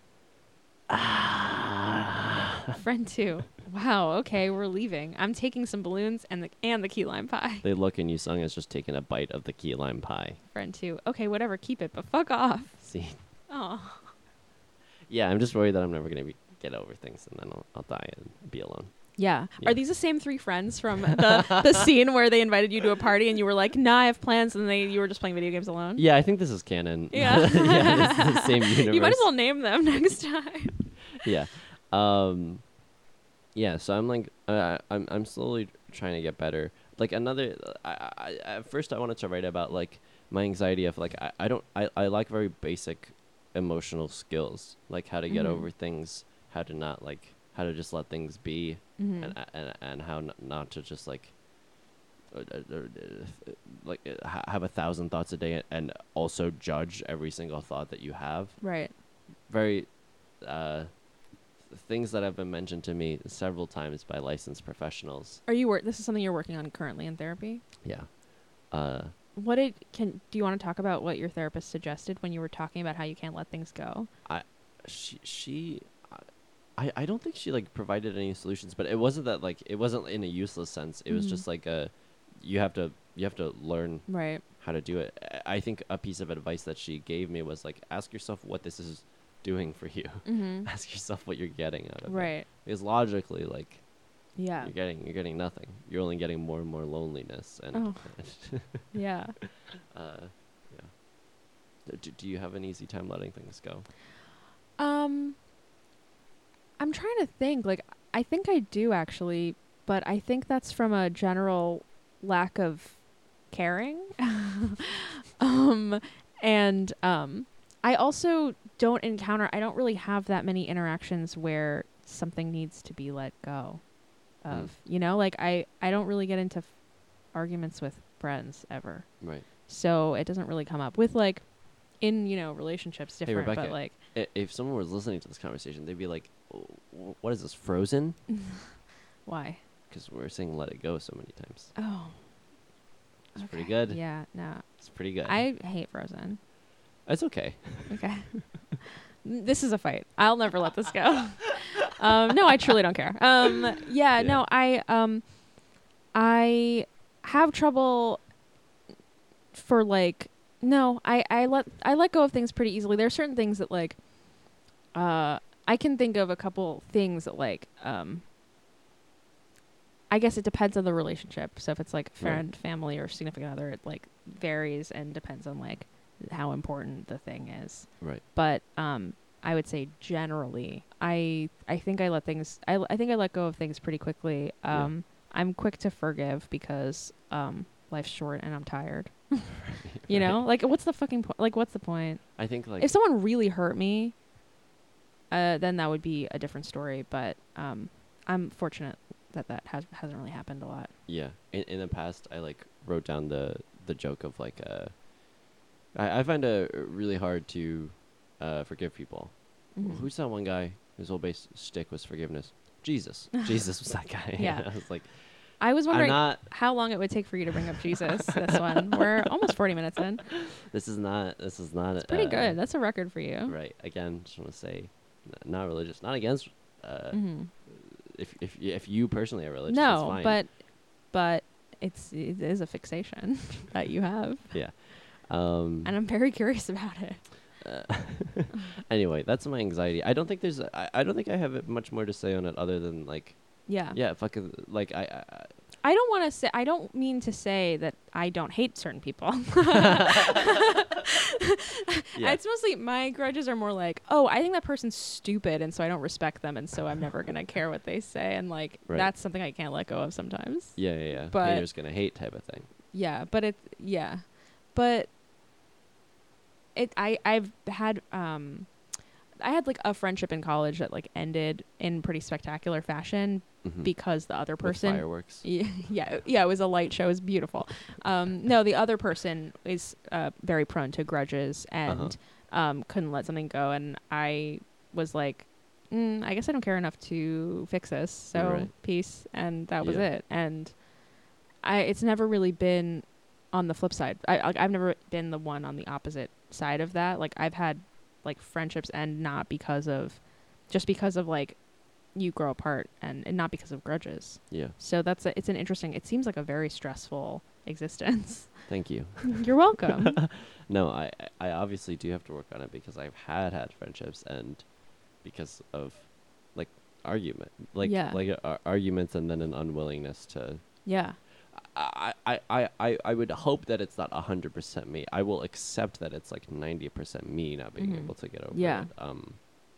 Friend two. Wow, okay, we're leaving. I'm taking some balloons and the and the key lime pie. They look and you sung as just taking a bite of the key lime pie. Friend two. Okay, whatever, keep it, but fuck off. See? Oh. Yeah, I'm just worried that I'm never going to get over things and then I'll, I'll die and be alone. Yeah. Yeah. Are these the same three friends from the the scene where they invited you to a party and you were like, nah, I have plans, and they you were just playing video games alone? Yeah, I think this is canon. Yeah. Yeah, this is the same universe. You might as well name them next time. Yeah. Um, yeah, so I'm like, uh, I'm I'm slowly trying to get better. Like another, I, I, at first I wanted to write about like my anxiety of like, I, I don't, I, I like very basic emotional skills, like how to get Mhm. over things, how to not like, how to just let things be, Mm-hmm. and, and, and how n- not to just like, uh, uh, uh, like uh, ha- have a thousand thoughts a day and also judge every single thought that you have. Right. Very, uh, things that have been mentioned to me several times by licensed professionals. Are you wor- this is something you're working on currently in therapy? Yeah. Uh, What did can do you want to talk about what your therapist suggested when you were talking about how you can't let things go? she, she, I, I don't think she like provided any solutions, but it wasn't that like, it wasn't in a useless sense. It was Mhm. just like a, you have to, you have to learn Right. how to do it. I I think a piece of advice that she gave me was like, ask yourself what this is doing for you. Mm-hmm. Ask yourself what you're getting out of it. Right. Because logically, like, Yeah. you're getting, you're getting nothing. You're only getting more and more loneliness. And, Oh. Yeah. uh, yeah. Do, do you have an easy time letting things go? Um I'm trying to think. Like I think I do actually, but I think that's from a general lack of caring. um and um I also don't encounter I don't really have that many interactions where something needs to be let go of. Mm. You know, like I I don't really get into f- arguments with friends ever. Right. So it doesn't really come up with like in, you know, relationships Hey, different, Rebecca. but like I- If someone was listening to this conversation, they'd be like, "Oh, wh- what is this, Frozen?" why? Because we're saying let it go so many times. Oh. It's pretty Okay. good. Yeah, no. It's pretty good. I hate Frozen. It's okay. Okay. This is a fight. I'll never let this go. um, no, I truly don't care. Um, yeah, Yeah. no, I um, I have trouble for like no, I, I let I let go of things pretty easily. There are certain things that like uh I can think of a couple things that like um I guess it depends on the relationship. So if it's like friend, family, or significant other, it like varies and depends on like how important the thing is. Right. But um, I would say generally, I I think I let things. I I think I let go of things pretty quickly. Yeah. Um, I'm quick to forgive because um, life's short and I'm tired. You know, like what's the fucking point? Like what's the point? I think like If someone really hurt me, uh, then that would be a different story. But um, I'm fortunate that that has hasn't really happened a lot. yeah. In in the past, I like wrote down the the joke of like uh, I I find it really hard to uh forgive people. Mhm. Who's that one guy whose whole base shtick was forgiveness? Jesus. Jesus was that guy. Yeah. I was like, I was I'm wondering not. how long it would take for you to bring up Jesus. This one, we're almost forty minutes in. This is not. This is not. It's pretty uh, good. That's a record for you. Right. Again, just want to say, n- not religious. Not against. Uh, hmm if if y- if you personally are religious, that's No, fine. but but it's it is a fixation that you have, Yeah. Um, and I'm very curious about it. uh, anyway, that's my anxiety. I don't think there's. A, I, I don't think I have it much more to say on it other than like. Yeah. Yeah. Fucking like I. I, I I don't want to say. I don't mean to say that I don't hate certain people. Yeah. It's mostly my grudges are more like, oh, I think that person's stupid, and so I don't respect them, and so I'm never gonna care what they say, and like Right. that's something I can't let go of sometimes. yeah. Yeah. Yeah. But- Haters gonna hate type of thing. Yeah, but it. Yeah, but it. I I've had um, I had like a friendship in college that like ended in pretty spectacular fashion Mm-hmm. because the other With person. fireworks. Yeah, yeah, yeah. It was a light show. It was beautiful. Um, no, the other person is uh, very prone to grudges and Uh-huh. um, couldn't let something go. And I was like, mm, I guess I don't care enough to fix this. So Right. peace, and that was Yeah. it. And I, it's never really been on the flip side. I, I, I've never been the one on the opposite side of that. Like I've had like friendships end not because of, just because of like you grow apart and, and not because of grudges. Yeah. So that's a, it's an interesting. It seems like a very stressful existence. Thank you. You're welcome. No, I I obviously do have to work on it because I've had had friendships and because of like argument, like Yeah. like uh, arguments and then an unwillingness to. Yeah. I, I, I, I, I would hope that it's not a hundred percent me. I will accept that it's like ninety percent me not being Mhm. able to get over Yeah. it. Um.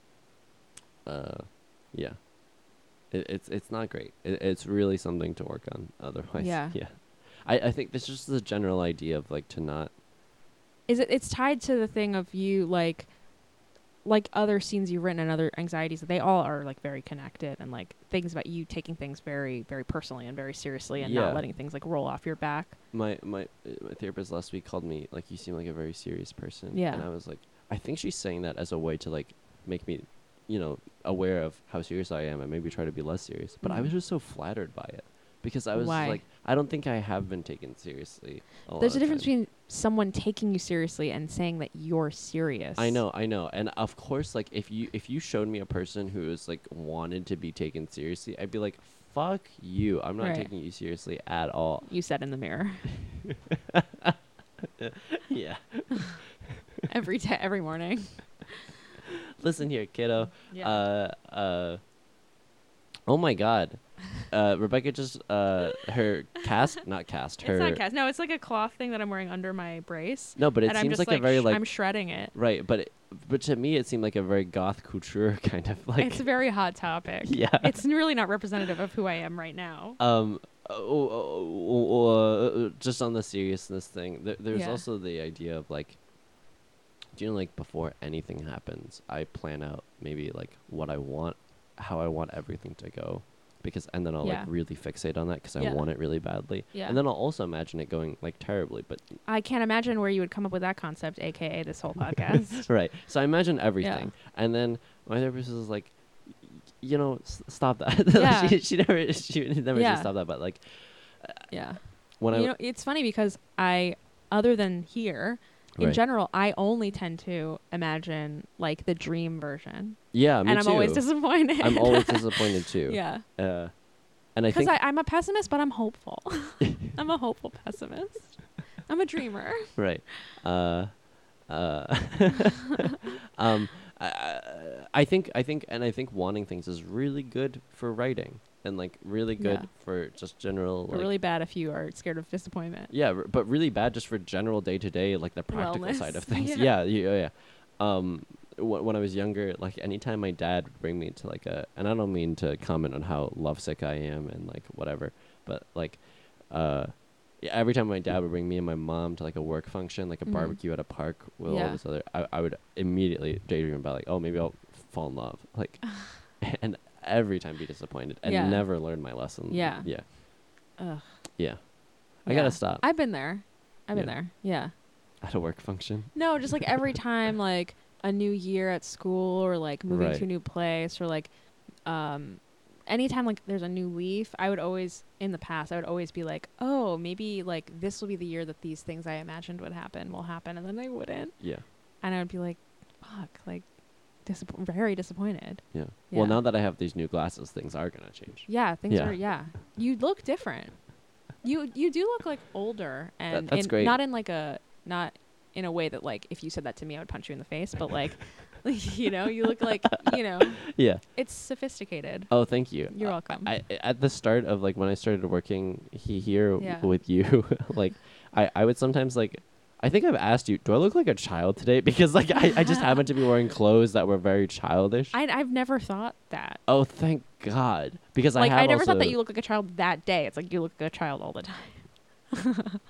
Uh, yeah. It, it's it's not great. It, it's really something to work on. Otherwise, Yeah. yeah. I, I think this is just the general idea of like to not. Is it? It's tied to the thing of you like, like other scenes you've written and other anxieties. They all are like very connected and like things about you taking things very very personally and very seriously and Yeah. not letting things like roll off your back. My my uh, my therapist last week called me like, you seem like a very serious person. Yeah. And I was like, I think she's saying that as a way to like make me, you know, aware of how serious I am and maybe try to be less serious. But I was Mhm. just so flattered by it because I was Why? like, I don't think I have been taken seriously. A lot There's a of difference time. between someone taking you seriously and saying that you're serious. I know, I know, and of course, like if you if you showed me a person who is like wanted to be taken seriously, I'd be like, fuck you, I'm not Right. taking you seriously at all. You said in the mirror Yeah. every day, every morning. Listen here, kiddo. Yeah. Uh, uh, oh my God, uh, Rebecca just uh, her cast, not cast, her. It's not cast. No, it's like a cloth thing that I'm wearing under my brace. No, but it and I'm seems just like, a very sh- like I'm shredding it. right, but it, but to me it seemed like a very goth couture kind of like. It's a very hot topic. Yeah. It's really not representative of who I am right now. Um. Oh, oh, oh, uh, just on the seriousness thing, there, there's Yeah. also the idea of like, do you know, like before anything happens, I plan out maybe like what I want, how I want everything to go, because and then I'll Yeah. like really fixate on that because I Yeah. want it really badly, Yeah. and then I'll also imagine it going like terribly, but I can't imagine where you would come up with that concept, aka this whole podcast. right. So I imagine everything, and then my therapist is like, y- you know, s- stop that. Yeah. she, she never she never Yeah. should stop that, but like Yeah. when I You know, it's funny because I, other than here, in Right. general, I only tend to imagine like the dream version, yeah, me and I'm too. always disappointed. I'm always disappointed too. Yeah, Uh, and I because think I'm a pessimist, but I'm hopeful. I'm a hopeful pessimist. I'm a dreamer. right. Uh, uh, um, I, I think I think and I think wanting things is really good for writing and like really good Yeah. for just general But like really bad if you are scared of disappointment. yeah, r- but really bad just for general day to day like the practical side of Wellness. things. Yeah. Yeah, yeah, yeah. Um, wh- when I was younger, like anytime my dad would bring me to like a, and I don't mean to comment on how lovesick I am and like whatever, but like, uh, yeah, every time my dad would bring me and my mom to like a work function, like a Mhm. barbecue at a park with all Yeah. this other, I, I would immediately daydream about like, oh, maybe I'll fall in love, like, and every time be disappointed and Yeah. never learn my lesson. Yeah. yeah, Ugh. yeah. I Yeah. gotta stop I've been there. I've been Yeah. there. Yeah. at a work function. No, just like every time like a new year at school or like moving Right. to a new place or like um anytime like there's a new leaf, I would always in the past I would always be like, "Oh, maybe like this will be the year that these things I imagined would happen will happen," and then they wouldn't. Yeah. And I would be like, "Fuck," like disapp- very disappointed. Yeah. Yeah. Well, now that I have these new glasses, things are gonna change. Yeah, things Yeah. are yeah. You look different. You you do look like older, and that's in, great. not in like a not in a way that like if you said that to me I would punch you in the face, but like you know you look like you know Yeah. it's sophisticated. Oh, thank you. You're Uh, welcome. I, I at the start of like when I started working he, here Yeah. with you, like I I would sometimes like. I think I've asked you, do I look like a child today? Because like I, I just happen to be wearing clothes that were very childish. I I've never thought that. Oh, thank God! Because Like I have I never also, thought that you look like a child that day. It's like you look like a child all the time.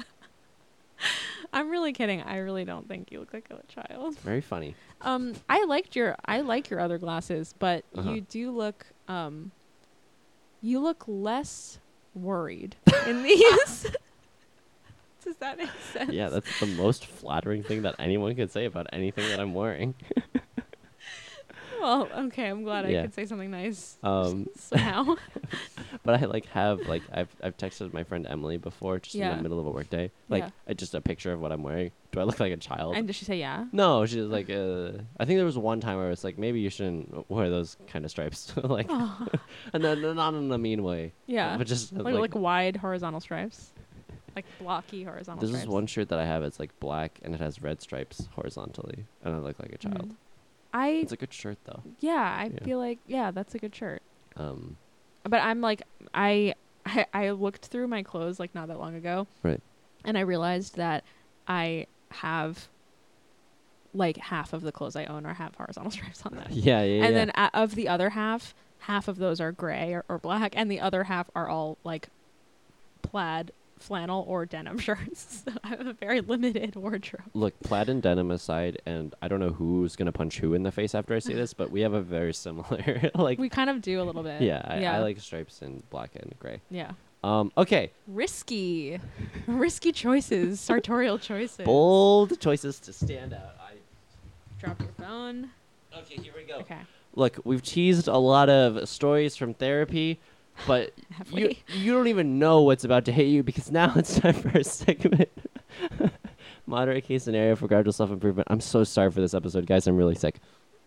I'm really kidding. I really don't think you look like a child. Very funny. Um, I liked your I like your other glasses, but Uh-huh. you do look um. You look less worried in these. Does that make sense? Yeah, that's the most flattering thing that anyone could say about anything that I'm wearing. Well, okay. I'm glad Yeah. I could say something nice. Um, somehow. but I like have like I've I've texted my friend Emily before, just in Yeah. the middle of a workday, like Yeah. I just a picture of what I'm wearing. Do I look like a child? And did she say yeah? No, she was like, uh, I think there was one time where it's like, maybe you shouldn't wear those kind of stripes, like, Oh, and then not in a mean way, yeah. but just Like, like, like wide horizontal stripes, like blocky horizontal this stripes. is one shirt that I have. It's like black and it has red stripes horizontally, and I look like a child. Mhm. I It's a good shirt though. yeah. I Yeah. feel like yeah, that's a good shirt. Um, But I'm like I, I I looked through my clothes like not that long ago. Right. And I realized that I have like half of the clothes I own are have horizontal stripes on them. yeah, yeah, And yeah. then uh, of the other half, half of those are gray or, or black, and the other half are all like plaid, flannel, or denim shirts. So I have a very limited wardrobe. Look, plaid and denim aside, and I don't know who's gonna punch who in the face after I say this, but we have a very similar like. We kind of do a little bit. yeah, I, yeah. I like stripes in black and gray. Yeah. Um, okay, Risky, risky choices, sartorial choices. bold choices to stand out. I. Drop your phone. Okay, here we go. Okay. Look, we've teased a lot of stories from therapy, but Have you we? you don't even know what's about to hit you because now it's time for a segment. Moderate case scenario for gradual self improvement. I'm so sorry for this episode, guys. I'm really sick.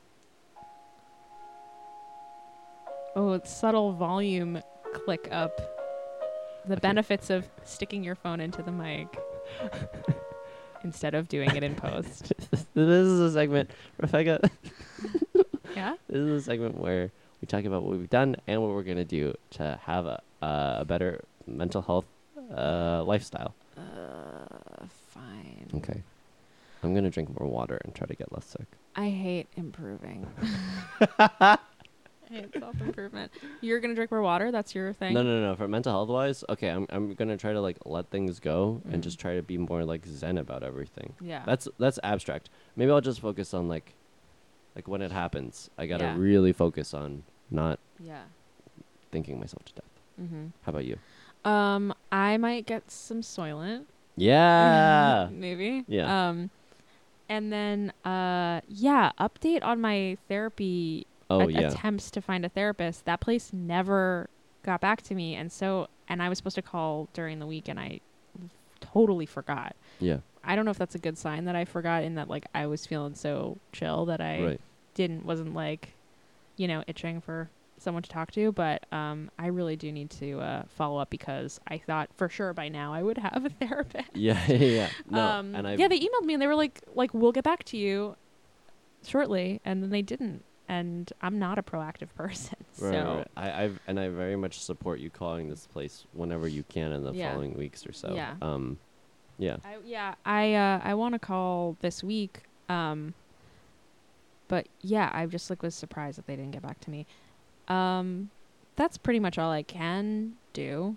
Oh, it's subtle volume click up. The Okay. benefits of sticking your phone into the mic instead of doing it in post. This is a segment, Rebecca. Yeah? This is a segment where we talk about what we've done and what we're gonna do to have a uh, a better mental health uh, lifestyle. Uh, fine. Okay. I'm gonna drink more water and try to get less sick. I hate improving. I hate self-improvement. You're going to drink more water? That's your thing? No, no, no. For mental health wise, okay, I'm I'm gonna try to like let things go Mm. and just try to be more like zen about everything. Yeah. That's that's abstract. Maybe I'll just focus on like, like when it happens. I gotta Yeah. really focus on not yeah. thinking myself to death. Mm-hmm. How about you? Um, I might get some Soylent. Yeah. Maybe. Yeah. Um, and then, uh, yeah, update on my therapy oh a- yeah. attempts to find a therapist. That place never got back to me, and so and I was supposed to call during the week, and I totally forgot. Yeah. I don't know if that's a good sign that I forgot, in that like I was feeling so chill that I Right. didn't wasn't like, you know, itching for someone to talk to. But um, I really do need to uh, follow up because I thought for sure by now I would have a therapist. Yeah. Yeah. Yeah. No. um, and I. yeah, they emailed me and they were like, like we'll get back to you shortly, and then they didn't. And I'm not a proactive person, Right, so right. I I've, and I very much support you calling this place whenever you can in the Yeah. following weeks or so. Yeah. Um. Yeah. I, yeah, I uh, I want to call this week. Um, but yeah, I just like was surprised that they didn't get back to me. Um, that's pretty much all I can do.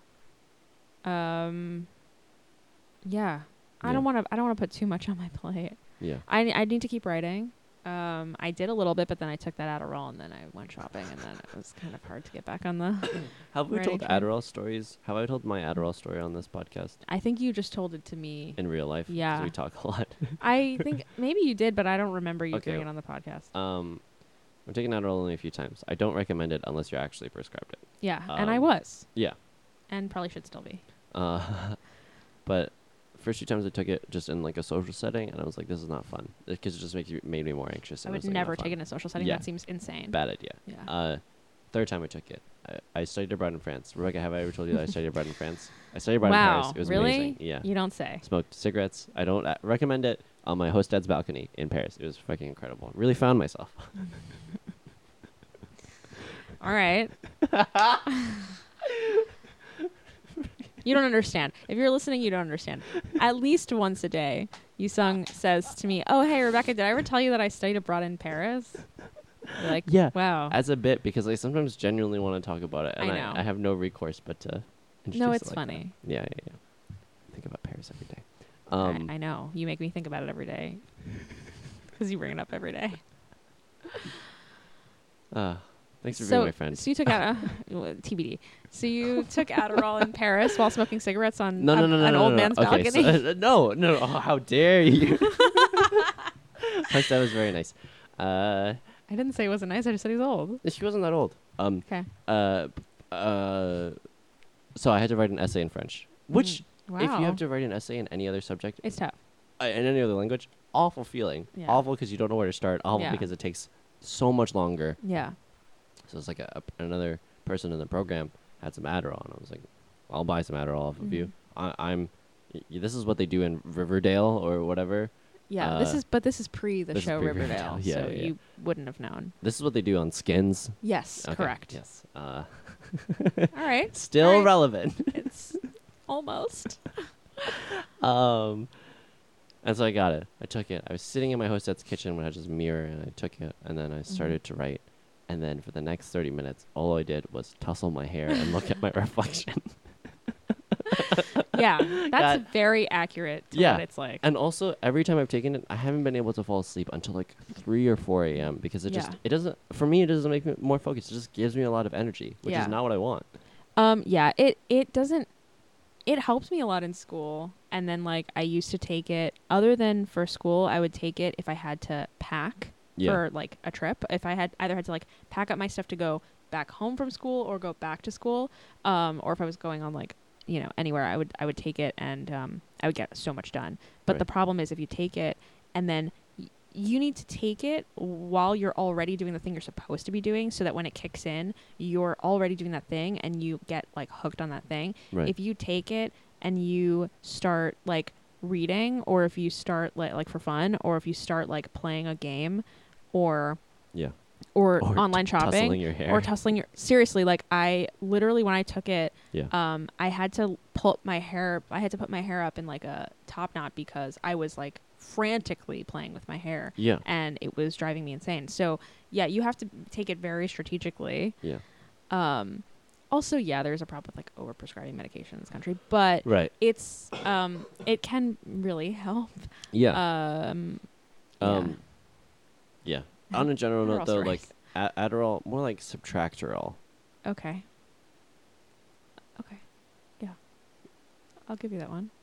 Um, yeah, I Yeah. don't want to. I don't want to put too much on my plate. Yeah. I I need to keep writing. Um, I did a little bit, but then I took that Adderall and then I went shopping, and then it was kind of hard to get back on the. Have we Writing told train. Adderall stories? Have I told my Adderall story on this podcast I think you just told it to me. in real life? 'Cause Yeah. we talk a lot. I think maybe you did, but I don't remember you Okay. doing it on the podcast. Um, I've taken Adderall only a few times. I don't recommend it unless you're actually prescribed it. Yeah, and I um, was, Yeah. and probably should still be. Uh, but first few times I took it just in like a social setting, and I was like, this is not fun because it just makes you made me more anxious. I and would was, like, never not take fun. it in a social setting. Yeah. That seems insane. Bad idea. Yeah. Uh, third time I took it, I, I studied abroad in France. Rebecca, have I ever told you that I studied abroad in France? I studied abroad Wow, in Paris. It was really? amazing. Yeah. You don't say. Smoked cigarettes. I don't uh, recommend it on my host dad's balcony in Paris. It was fucking incredible. Really found myself. All right. You don't understand. If you're listening, you don't understand. At least once a day, Yusung says to me, "Oh, hey, Rebecca, did I ever tell you that I studied abroad in Paris?" You're like, Yeah. wow. As a bit, because I sometimes genuinely want to talk about it, and I I, know. I have no recourse but to introduce No, it it's like funny. that. Yeah, yeah, yeah. Think about Paris every day. Um, I, I know. You make me think about it every day because you bring it up every day. uh, thanks for so, being my friend. So you took out T B D. So you took Adderall in Paris while smoking cigarettes on no, a, no, no, no, an no, old no, no. man's Okay, balcony. so, uh, no, no, no. Oh, how dare you? First, that was very nice. Uh, I didn't say he wasn't nice. I just said he was old. she wasn't that old. Um, Okay. uh, uh, so I had to write an essay in French, which, Wow. if you have to write an essay in any other subject, It's tough. uh, in any other language, awful feeling. Yeah. Awful because you don't know where to start. Awful Yeah. because it takes so much longer. Yeah. So it's like a, a, another person in the program had some Adderall, and I was like, I'll buy some Adderall off of you. I, I'm. Y- y- this is what they do in Riverdale or whatever. Yeah. Uh, this is, but this is pre the this is show pre Riverdale, Riverdale. Yeah, so yeah. you wouldn't have known. This is what they do on Skins. Yes, Okay, correct. Yes. Uh, All right. still All right. relevant. It's almost. um, and so I got it. I took it. I was sitting in my hostess kitchen when I had just a mirror, and I took it, and then I started to write. And then for the next thirty minutes, all I did was tussle my hair and look at my reflection. Yeah, that's That- very accurate to Yeah. what it's like. And also, every time I've taken it, I haven't been able to fall asleep until like three or four a m because it just Yeah. it doesn't for me it doesn't make me more focused. It just gives me a lot of energy, which Yeah. is not what I want. Um, yeah, it it doesn't. It helps me a lot in school, and then like I used to take it. Other than for school, I would take it if I had to pack Yeah. for like a trip. If I had either had to like pack up my stuff to go back home from school or go back to school, um, or if I was going on like you know anywhere, I would I would take it, and um, I would get so much done. But Right. the problem is if you take it and then y- you need to take it while you're already doing the thing you're supposed to be doing, so that when it kicks in, you're already doing that thing and you get like hooked on that thing. Right. If you take it and you start like reading, or if you start like like for fun, or if you start like playing a game, or yeah. or, Or online t- shopping, tussling your hair. or tussling your seriously, like I literally when I took it, Yeah. um, I had to put my hair. I had to put my hair up in like a top knot because I was like frantically playing with my hair, Yeah. and it was driving me insane. So yeah, you have to take it very strategically. Yeah. Um, also, yeah, there's a problem with like overprescribing medication in this country, but Right. it's um, it can really help. Yeah. Um, yeah. um. Yeah. On a general note, Adderall's though, right. like a- Adderall, more like Subtractorol. Okay. Okay. Yeah. I'll give you that one.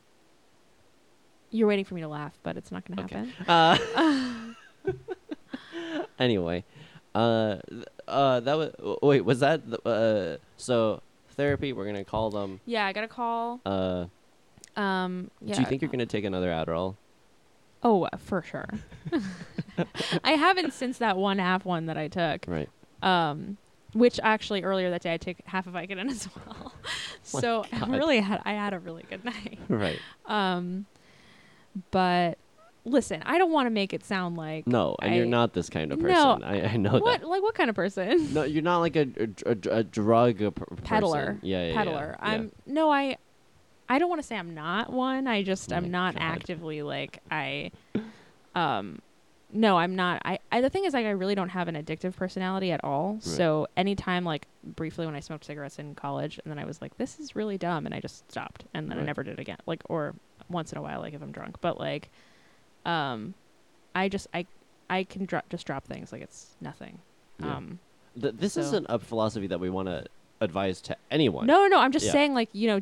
You're waiting for me to laugh, but it's not going to Okay. happen. Uh, anyway, uh, th- uh, that was w- wait, was that the, uh? So therapy, we're gonna call them. Yeah, I got a call. Uh, Um, yeah. do you think you're gonna take another Adderall? Oh, uh, for sure. I haven't since that one half one that I took. Right. Um, which actually earlier that day I took half of Vicodin as well. so I God. really had I had a really good night. Right. Um, but listen, I don't want to make it sound like No, and you're I- not this kind of No. person. I, I know what that. like what kind of person? No, you're not like a a, a, a drug a per- Peddler. person. Yeah, yeah, Peddler. Yeah, I'm no, I I don't want to say I'm not one. I just Oh I'm my not God. actively like I um no, I'm not. I, I the thing is like I really don't have an addictive personality at all. So anytime like briefly when I smoked cigarettes in college and then I was like this is really dumb and I just stopped and then I Right. never did again. Like or once in a while like if I'm drunk, but like um I just I I can dro- just drop things like it's nothing. Yeah. Um Th- this So- isn't a philosophy that we want to advise to anyone. No, no, I'm just Yeah. saying, like, you know, d-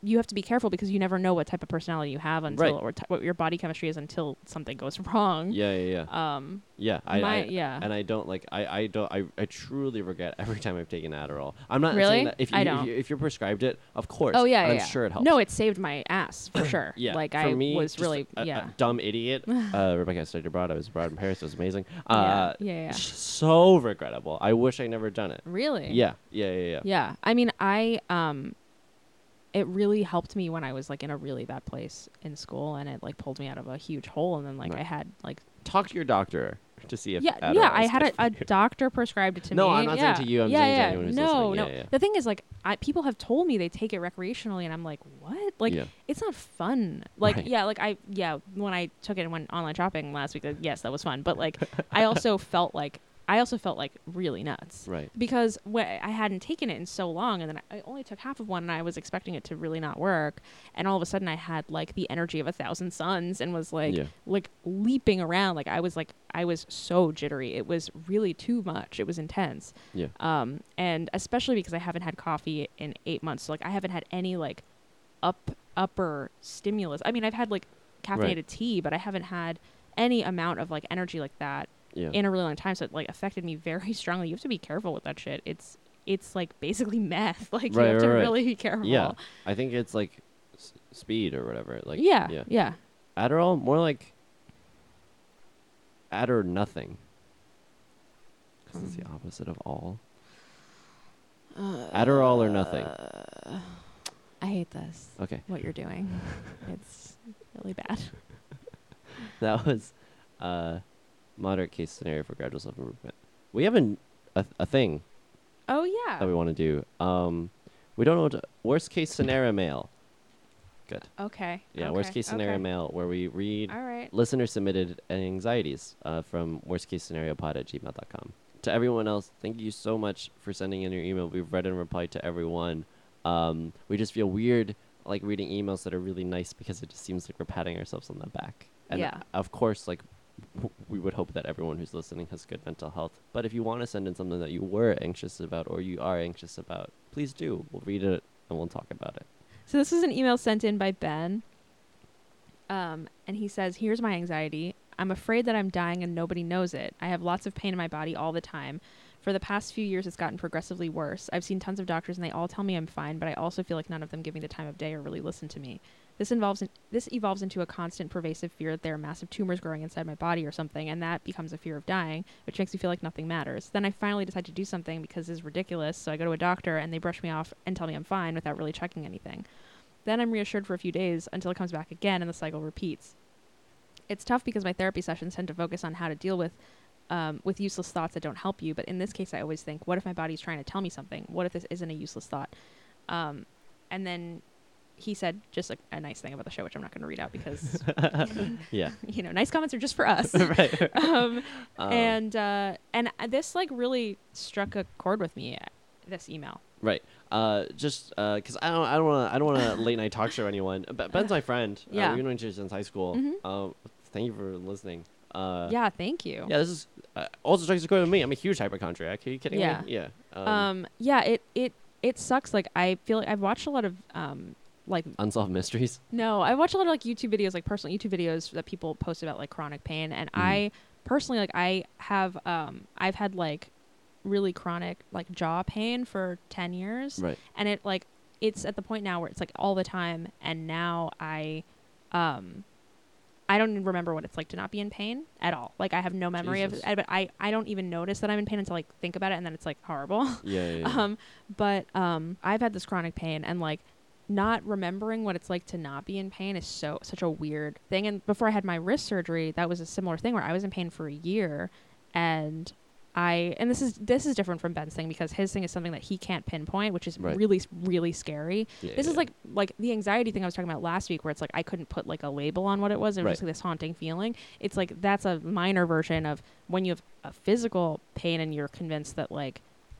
you have to be careful because you never know what type of personality you have until Right. or t- what your body chemistry is until something goes wrong. Yeah, yeah, yeah. Um, Yeah, I, my, I yeah. and I don't like I, I don't I, I truly regret every time I've taken Adderall. I'm not Really? saying that if you, I if, don't. you, if you're prescribed it, of course. Oh yeah, and yeah, I'm yeah. sure it helps. No, it saved my ass for sure. Yeah, like for I me, was just really a, a- yeah. a dumb idiot. uh, Rebecca studied abroad. I was abroad in Paris. It was amazing. yeah, Uh, yeah, yeah. So regrettable. I wish I never done it. Really? Yeah, yeah, yeah, yeah. Yeah. I mean, I um, it really helped me when I was like in a really bad place in school, and it like pulled me out of a huge hole, and then like Right. I had like Talk to your doctor to see if yeah, Adderall yeah. I is had good a, a for you. doctor prescribed it to No, me. I'm not yeah. saying to you, I'm yeah, saying to yeah. anyone who's no, listening. no. Yeah, yeah. The thing is, like, I, people have told me they take it recreationally, and I'm like, what? Like, Yeah. it's not fun. Like, Right. yeah, like I, yeah, when I took it and went online shopping last week, uh, yes, that was fun. But like, I also felt like, I also felt like really nuts. Right. Because wh- I hadn't taken it in so long, and then I I only took half of one, and I was expecting it to really not work, and all of a sudden I had like the energy of a thousand suns, and was like Yeah. like leaping around, like I was like I was so jittery. It was really too much. It was intense. Yeah. Um, and especially because I haven't had coffee in eight months, so like I haven't had any like up upper stimulus. I mean, I've had like caffeinated Right. tea, but I haven't had any amount of like energy like that Yeah. in a really long time, so it like affected me very strongly. You have to be careful with that shit. It's it's like basically meth. Like Right, you have to right, right. really be careful. Yeah. I think it's like s- speed or whatever. Like yeah, yeah. yeah. Adderall, more like add or nothing. 'Cause it's the Mm. opposite of all. Adderall or nothing. I hate this. Okay. What you're doing. It's really bad. That was uh moderate case scenario for gradual self improvement. We have an, a a thing Oh yeah. that we want to do. Um we don't know what to, worst case scenario mail. Good. Okay. Yeah, okay, worst case scenario okay. mail where we read All right. listener submitted anxieties uh, from worst case scenario pod at gmail dot com. To everyone else, thank you so much for sending in your email. We've read and replied to everyone. Um, we just feel weird like reading emails that are really nice because it just seems like we're patting ourselves on the back. And Yeah. of course, like w- we would hope that everyone who's listening has good mental health. But if you want to send in something that you were anxious about or you are anxious about, please do. We'll read it and we'll talk about it. So this is an email sent in by Ben. Um, and he says, "Here's my anxiety. I'm afraid that I'm dying and nobody knows it. I have lots of pain in my body all the time. For the past few years, it's gotten progressively worse. I've seen tons of doctors and they all tell me I'm fine, but I also feel like none of them give me the time of day or really listen to me. This involves in, this evolves into a constant pervasive fear that there are massive tumors growing inside my body or something, and that becomes a fear of dying, which makes me feel like nothing matters. Then I finally decide to do something because it's ridiculous, so I go to a doctor and they brush me off and tell me I'm fine without really checking anything. Then I'm reassured for a few days until it comes back again and the cycle repeats. It's tough because my therapy sessions tend to focus on how to deal with um, with useless thoughts that don't help you. But in this case, I always think, what if my body's trying to tell me something? What if this isn't a useless thought? Um, and then he said just a, a nice thing about the show, which I'm not going to read out because, Yeah. you know, nice comments are just for us. Right. um, Um, and uh, and uh, this like really struck a chord with me. uh, This email. Right. Uh, just because I don't, I don't want to, I don't want to late night talk show anyone. Be- Ben's my friend. Uh, Yeah. we've known each other since high school. Mhm. Um, thank you for listening. Uh, Yeah, thank you. Yeah, this is uh, also strikes a chord with me. I'm a huge hypochondriac. Are you kidding Yeah. me? Yeah. Um, Um, yeah, it it it sucks. Like I feel like I've watched a lot of um like Unsolved mysteries. no, I watch a lot of like YouTube videos, like personal YouTube videos that people post about like chronic pain, and Mhm. I personally like I have um I've had like really chronic like jaw pain for ten years, Right. and it like it's at the point now where it's like all the time, and now I um I don't even remember what it's like to not be in pain at all. Like I have no memory Jesus. of it, but I I don't even notice that I'm in pain until I think about it, and then it's like horrible. Yeah. Yeah. yeah. Um, but um, I've had this chronic pain, and like not remembering what it's like to not be in pain is so such a weird thing. And before I had my wrist surgery, that was a similar thing where I was in pain for a year, and I and this is this is different from Ben's thing because his thing is something that he can't pinpoint, which is Right. really really scary. Yeah, This yeah. is like like the anxiety thing I was talking about last week, where it's like I couldn't put like a label on what it was. It was Right. just like this haunting feeling. It's like that's a minor version of when you have a physical pain and you're convinced that like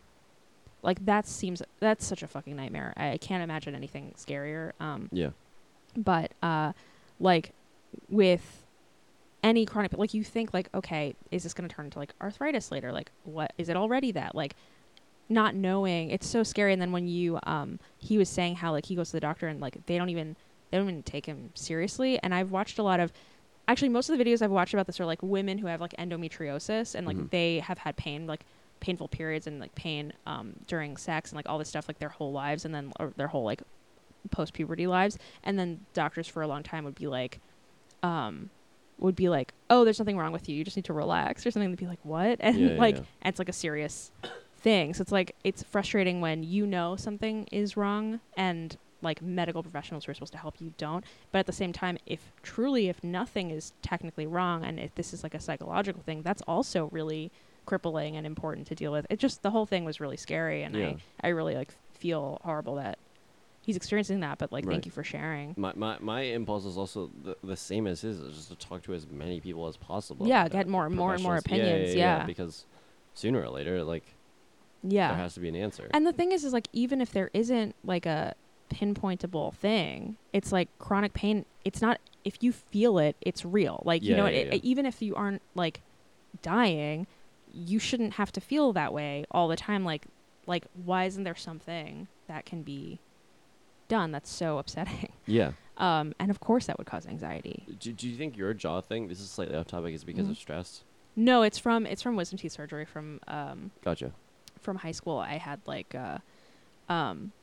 like that seems that's such a fucking nightmare. I can't imagine anything scarier. Um, Yeah. but uh, like with any chronic, like you think like, okay, is this going to turn into like arthritis later? Like, what is it already that? Like, not knowing, it's so scary. And then when you um he was saying how like he goes to the doctor and like they don't even they don't even take him seriously. And I've watched a lot of, actually most of the videos I've watched about this are like women who have like endometriosis and like Mhm. they have had pain, like painful periods and like pain um during sex and like all this stuff like their whole lives, and then or their whole like post puberty lives. And then doctors for a long time would be like um would be like, oh, there's nothing wrong with you, you just need to relax or something. They'd be like, what? And Yeah, yeah, like yeah. and it's like a serious thing. So it's like it's frustrating when you know something is wrong and like medical professionals who are supposed to help you don't. But at the same time, if truly if nothing is technically wrong and if this is like a psychological thing, that's also really crippling and important to deal with. It just, the whole thing was really scary, and Yeah. I I really like feel horrible that he's experiencing that, but like Right. thank you for sharing. My, my my impulse is also the, the same as his, is just to talk to as many people as possible. Yeah, about get it, more and more and more professionals. Yeah, opinions, Yeah, yeah, yeah. because sooner or later, like, Yeah. there has to be an answer. And the thing is, is like, even if there isn't like a pinpointable thing, it's like chronic pain. It's not, if you feel it, it's real. Like, you Yeah, know, yeah, it, yeah. it- even if you aren't like dying, you shouldn't have to feel that way all the time. Like, like, why isn't there something that can be done that's so upsetting? Yeah. Um, and of course that would cause anxiety. Do, do you think your jaw thing, this is slightly off topic, is because Mhm. of stress? No, it's from, it's from wisdom teeth surgery from, um, Gotcha. from high school. I had like uh um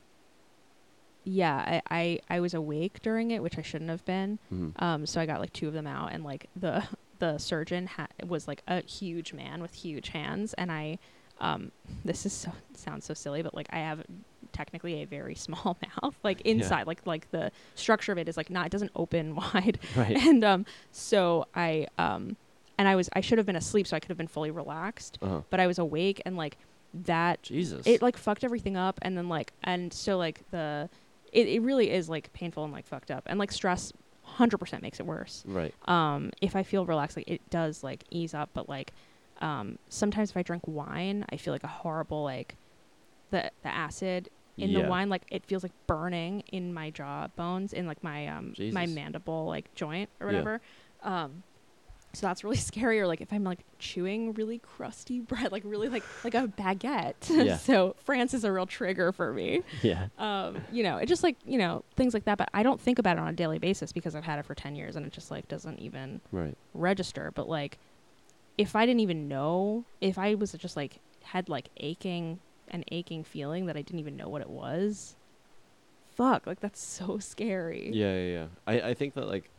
yeah, I, I I was awake during it, which I shouldn't have been. Mhm. Um so I got like two of them out, and like the the surgeon ha- was like a huge man with huge hands, and I um this is so sounds so silly, but like I have technically a very small mouth, like inside, like like the structure of it is like not, it doesn't open wide. Right. And um so I um and I was I should have been asleep, so I could have been fully relaxed, Uh-huh. but I was awake, and like that Jesus. it like fucked everything up. And then like and so like the it, it really is like painful and like fucked up, and like stress one hundred percent makes it worse. Right. Um if I feel relaxed, like it does like ease up, but like um sometimes if I drink wine, I feel like a horrible like the the acid in Yeah. the wine, like it feels like burning in my jaw bones, in like my um my Jesus. mandible like joint or Yeah. whatever. um So that's really scary. Or like if I'm like chewing really crusty bread, like really like like a baguette. Yeah. So France is a real trigger for me. Yeah. Um, you know, it just like, you know, things like that. But I don't think about it on a daily basis because I've had it for ten years, and it just like doesn't even Right. register. But like if I didn't even know, if I was just like had like aching an aching feeling that I didn't even know what it was, fuck, like that's so scary. Yeah, yeah, yeah. I, I think that like,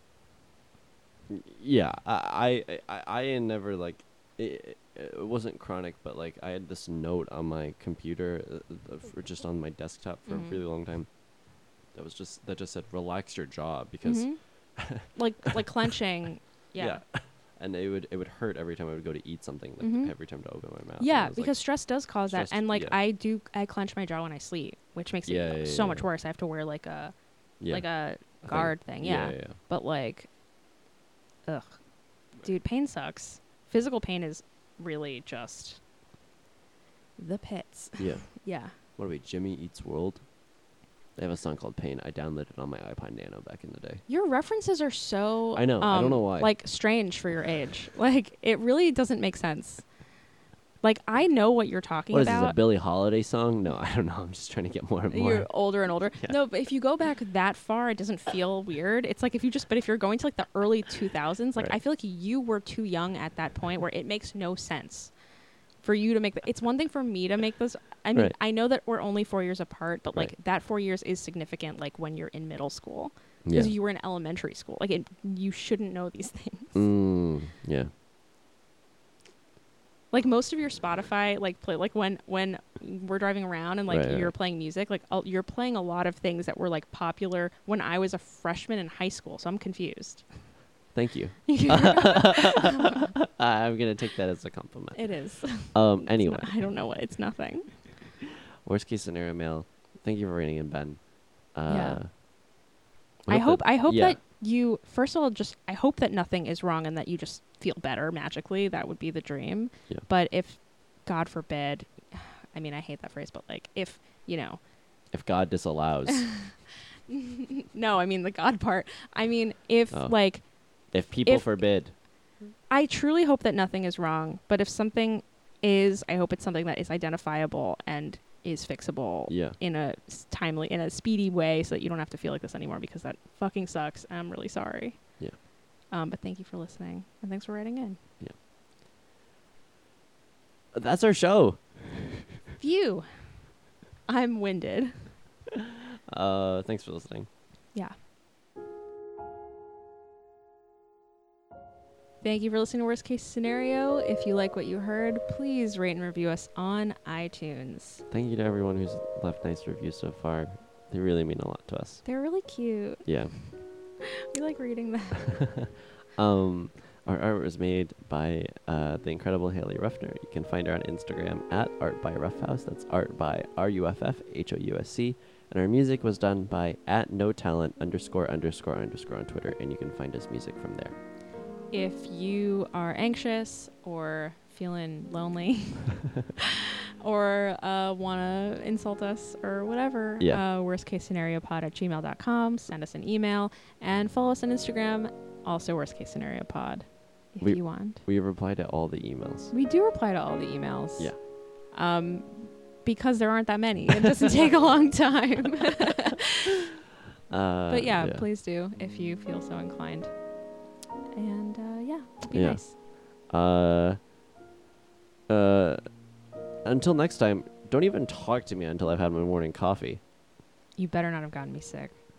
yeah, I, I, I, I never like, it, it wasn't chronic, but like I had this note on my computer, uh, uh, for just on my desktop for Mhm. a really long time. That was just that just said relax your jaw because, Mhm. like like clenching. Yeah. and it would it would hurt every time I would go to eat something, like Mhm. every time to open my mouth. and Yeah, it was, like, because stress does cause that. stress- And like yeah. I do, I clench my jaw when I sleep, which makes Yeah, it yeah, so yeah, much yeah. worse. I have to wear like a yeah, like a I think- guard thing. Yeah. yeah, yeah. But like, ugh, dude, pain sucks. Physical pain is really just the pits. Yeah. Yeah. What are we? Jimmy Eats World. They have a song called Pain. I downloaded it on my iPod Nano back in the day. Your references are so I know, I don't um, know why. like strange for your age. Like it really doesn't make sense. Like I know what you're talking What is this, about. a Billie Holiday song? No, I don't know. I'm just trying to get more and more. You're older and older. Yeah. No, but if you go back that far, it doesn't feel weird. It's like if you just, but if you're going to like the early two thousands, like Right. I feel like you were too young at that point where it makes no sense for you to make the, it's one thing for me to make this. I mean, Right. I know that we're only four years apart, but like Right. that four years is significant. Like when you're in middle school, Yeah. because you were in elementary school, like it, you shouldn't know these things. Mm, yeah. Like most of your Spotify, like play, like when when we're driving around and like Right, you're right. playing music, like uh, you're playing a lot of things that were like popular when I was a freshman in high school. So I'm confused. Thank you. It I'm gonna take that as a compliment. is. Um. It's Anyway, not- I don't know what it's nothing. worst case scenario mail. Thank you for reading in, Ben. Uh, Yeah. we I hope that- I hope yeah. that you first of all just I hope that nothing is wrong and that you just feel better magically. That would be the dream. Yeah. But if God forbid, I mean I hate that phrase, but like if you know. if God disallows, No, I mean the God part. I mean if Oh. like. if people If- forbid, I truly hope that nothing is wrong, but if something is. I hope it's something that is identifiable and is fixable Yeah. in a s- timely, in a speedy way, so that you don't have to feel like this anymore, because that fucking sucks. And I'm really sorry. Yeah. Um, but thank you for listening, and thanks for writing in. That's our show. Phew. I'm winded. Uh, thanks for listening. Yeah. Thank you for listening to Worst Case Scenario. If you like what you heard, please rate and review us on iTunes. Thank you to everyone who's left nice reviews so far. They really mean a lot to us. They're really cute. Yeah. We like reading them. um, our art was made by uh, the incredible Haley Ruffner. You can find her on Instagram at Art by Ruffhouse. That's art by R U F F H O U S C. And our music was done by at no talent underscore underscore underscore on Twitter. And you can find his music from there. If you are anxious or feeling lonely or uh, want to insult us or whatever, Yeah. uh, worst case scenario pod at gmail dot com. Send us an email and follow us on Instagram, also worst case scenario pod, if We- you want. We reply to all the emails. We do reply to all the emails. Yeah. Um, because there aren't that many. It doesn't take a long time. Uh, But yeah, please do if you feel so inclined. And uh, yeah, be Yeah. nice. Uh, uh, until next time, don't even talk to me until I've had my morning coffee. You better not have gotten me sick.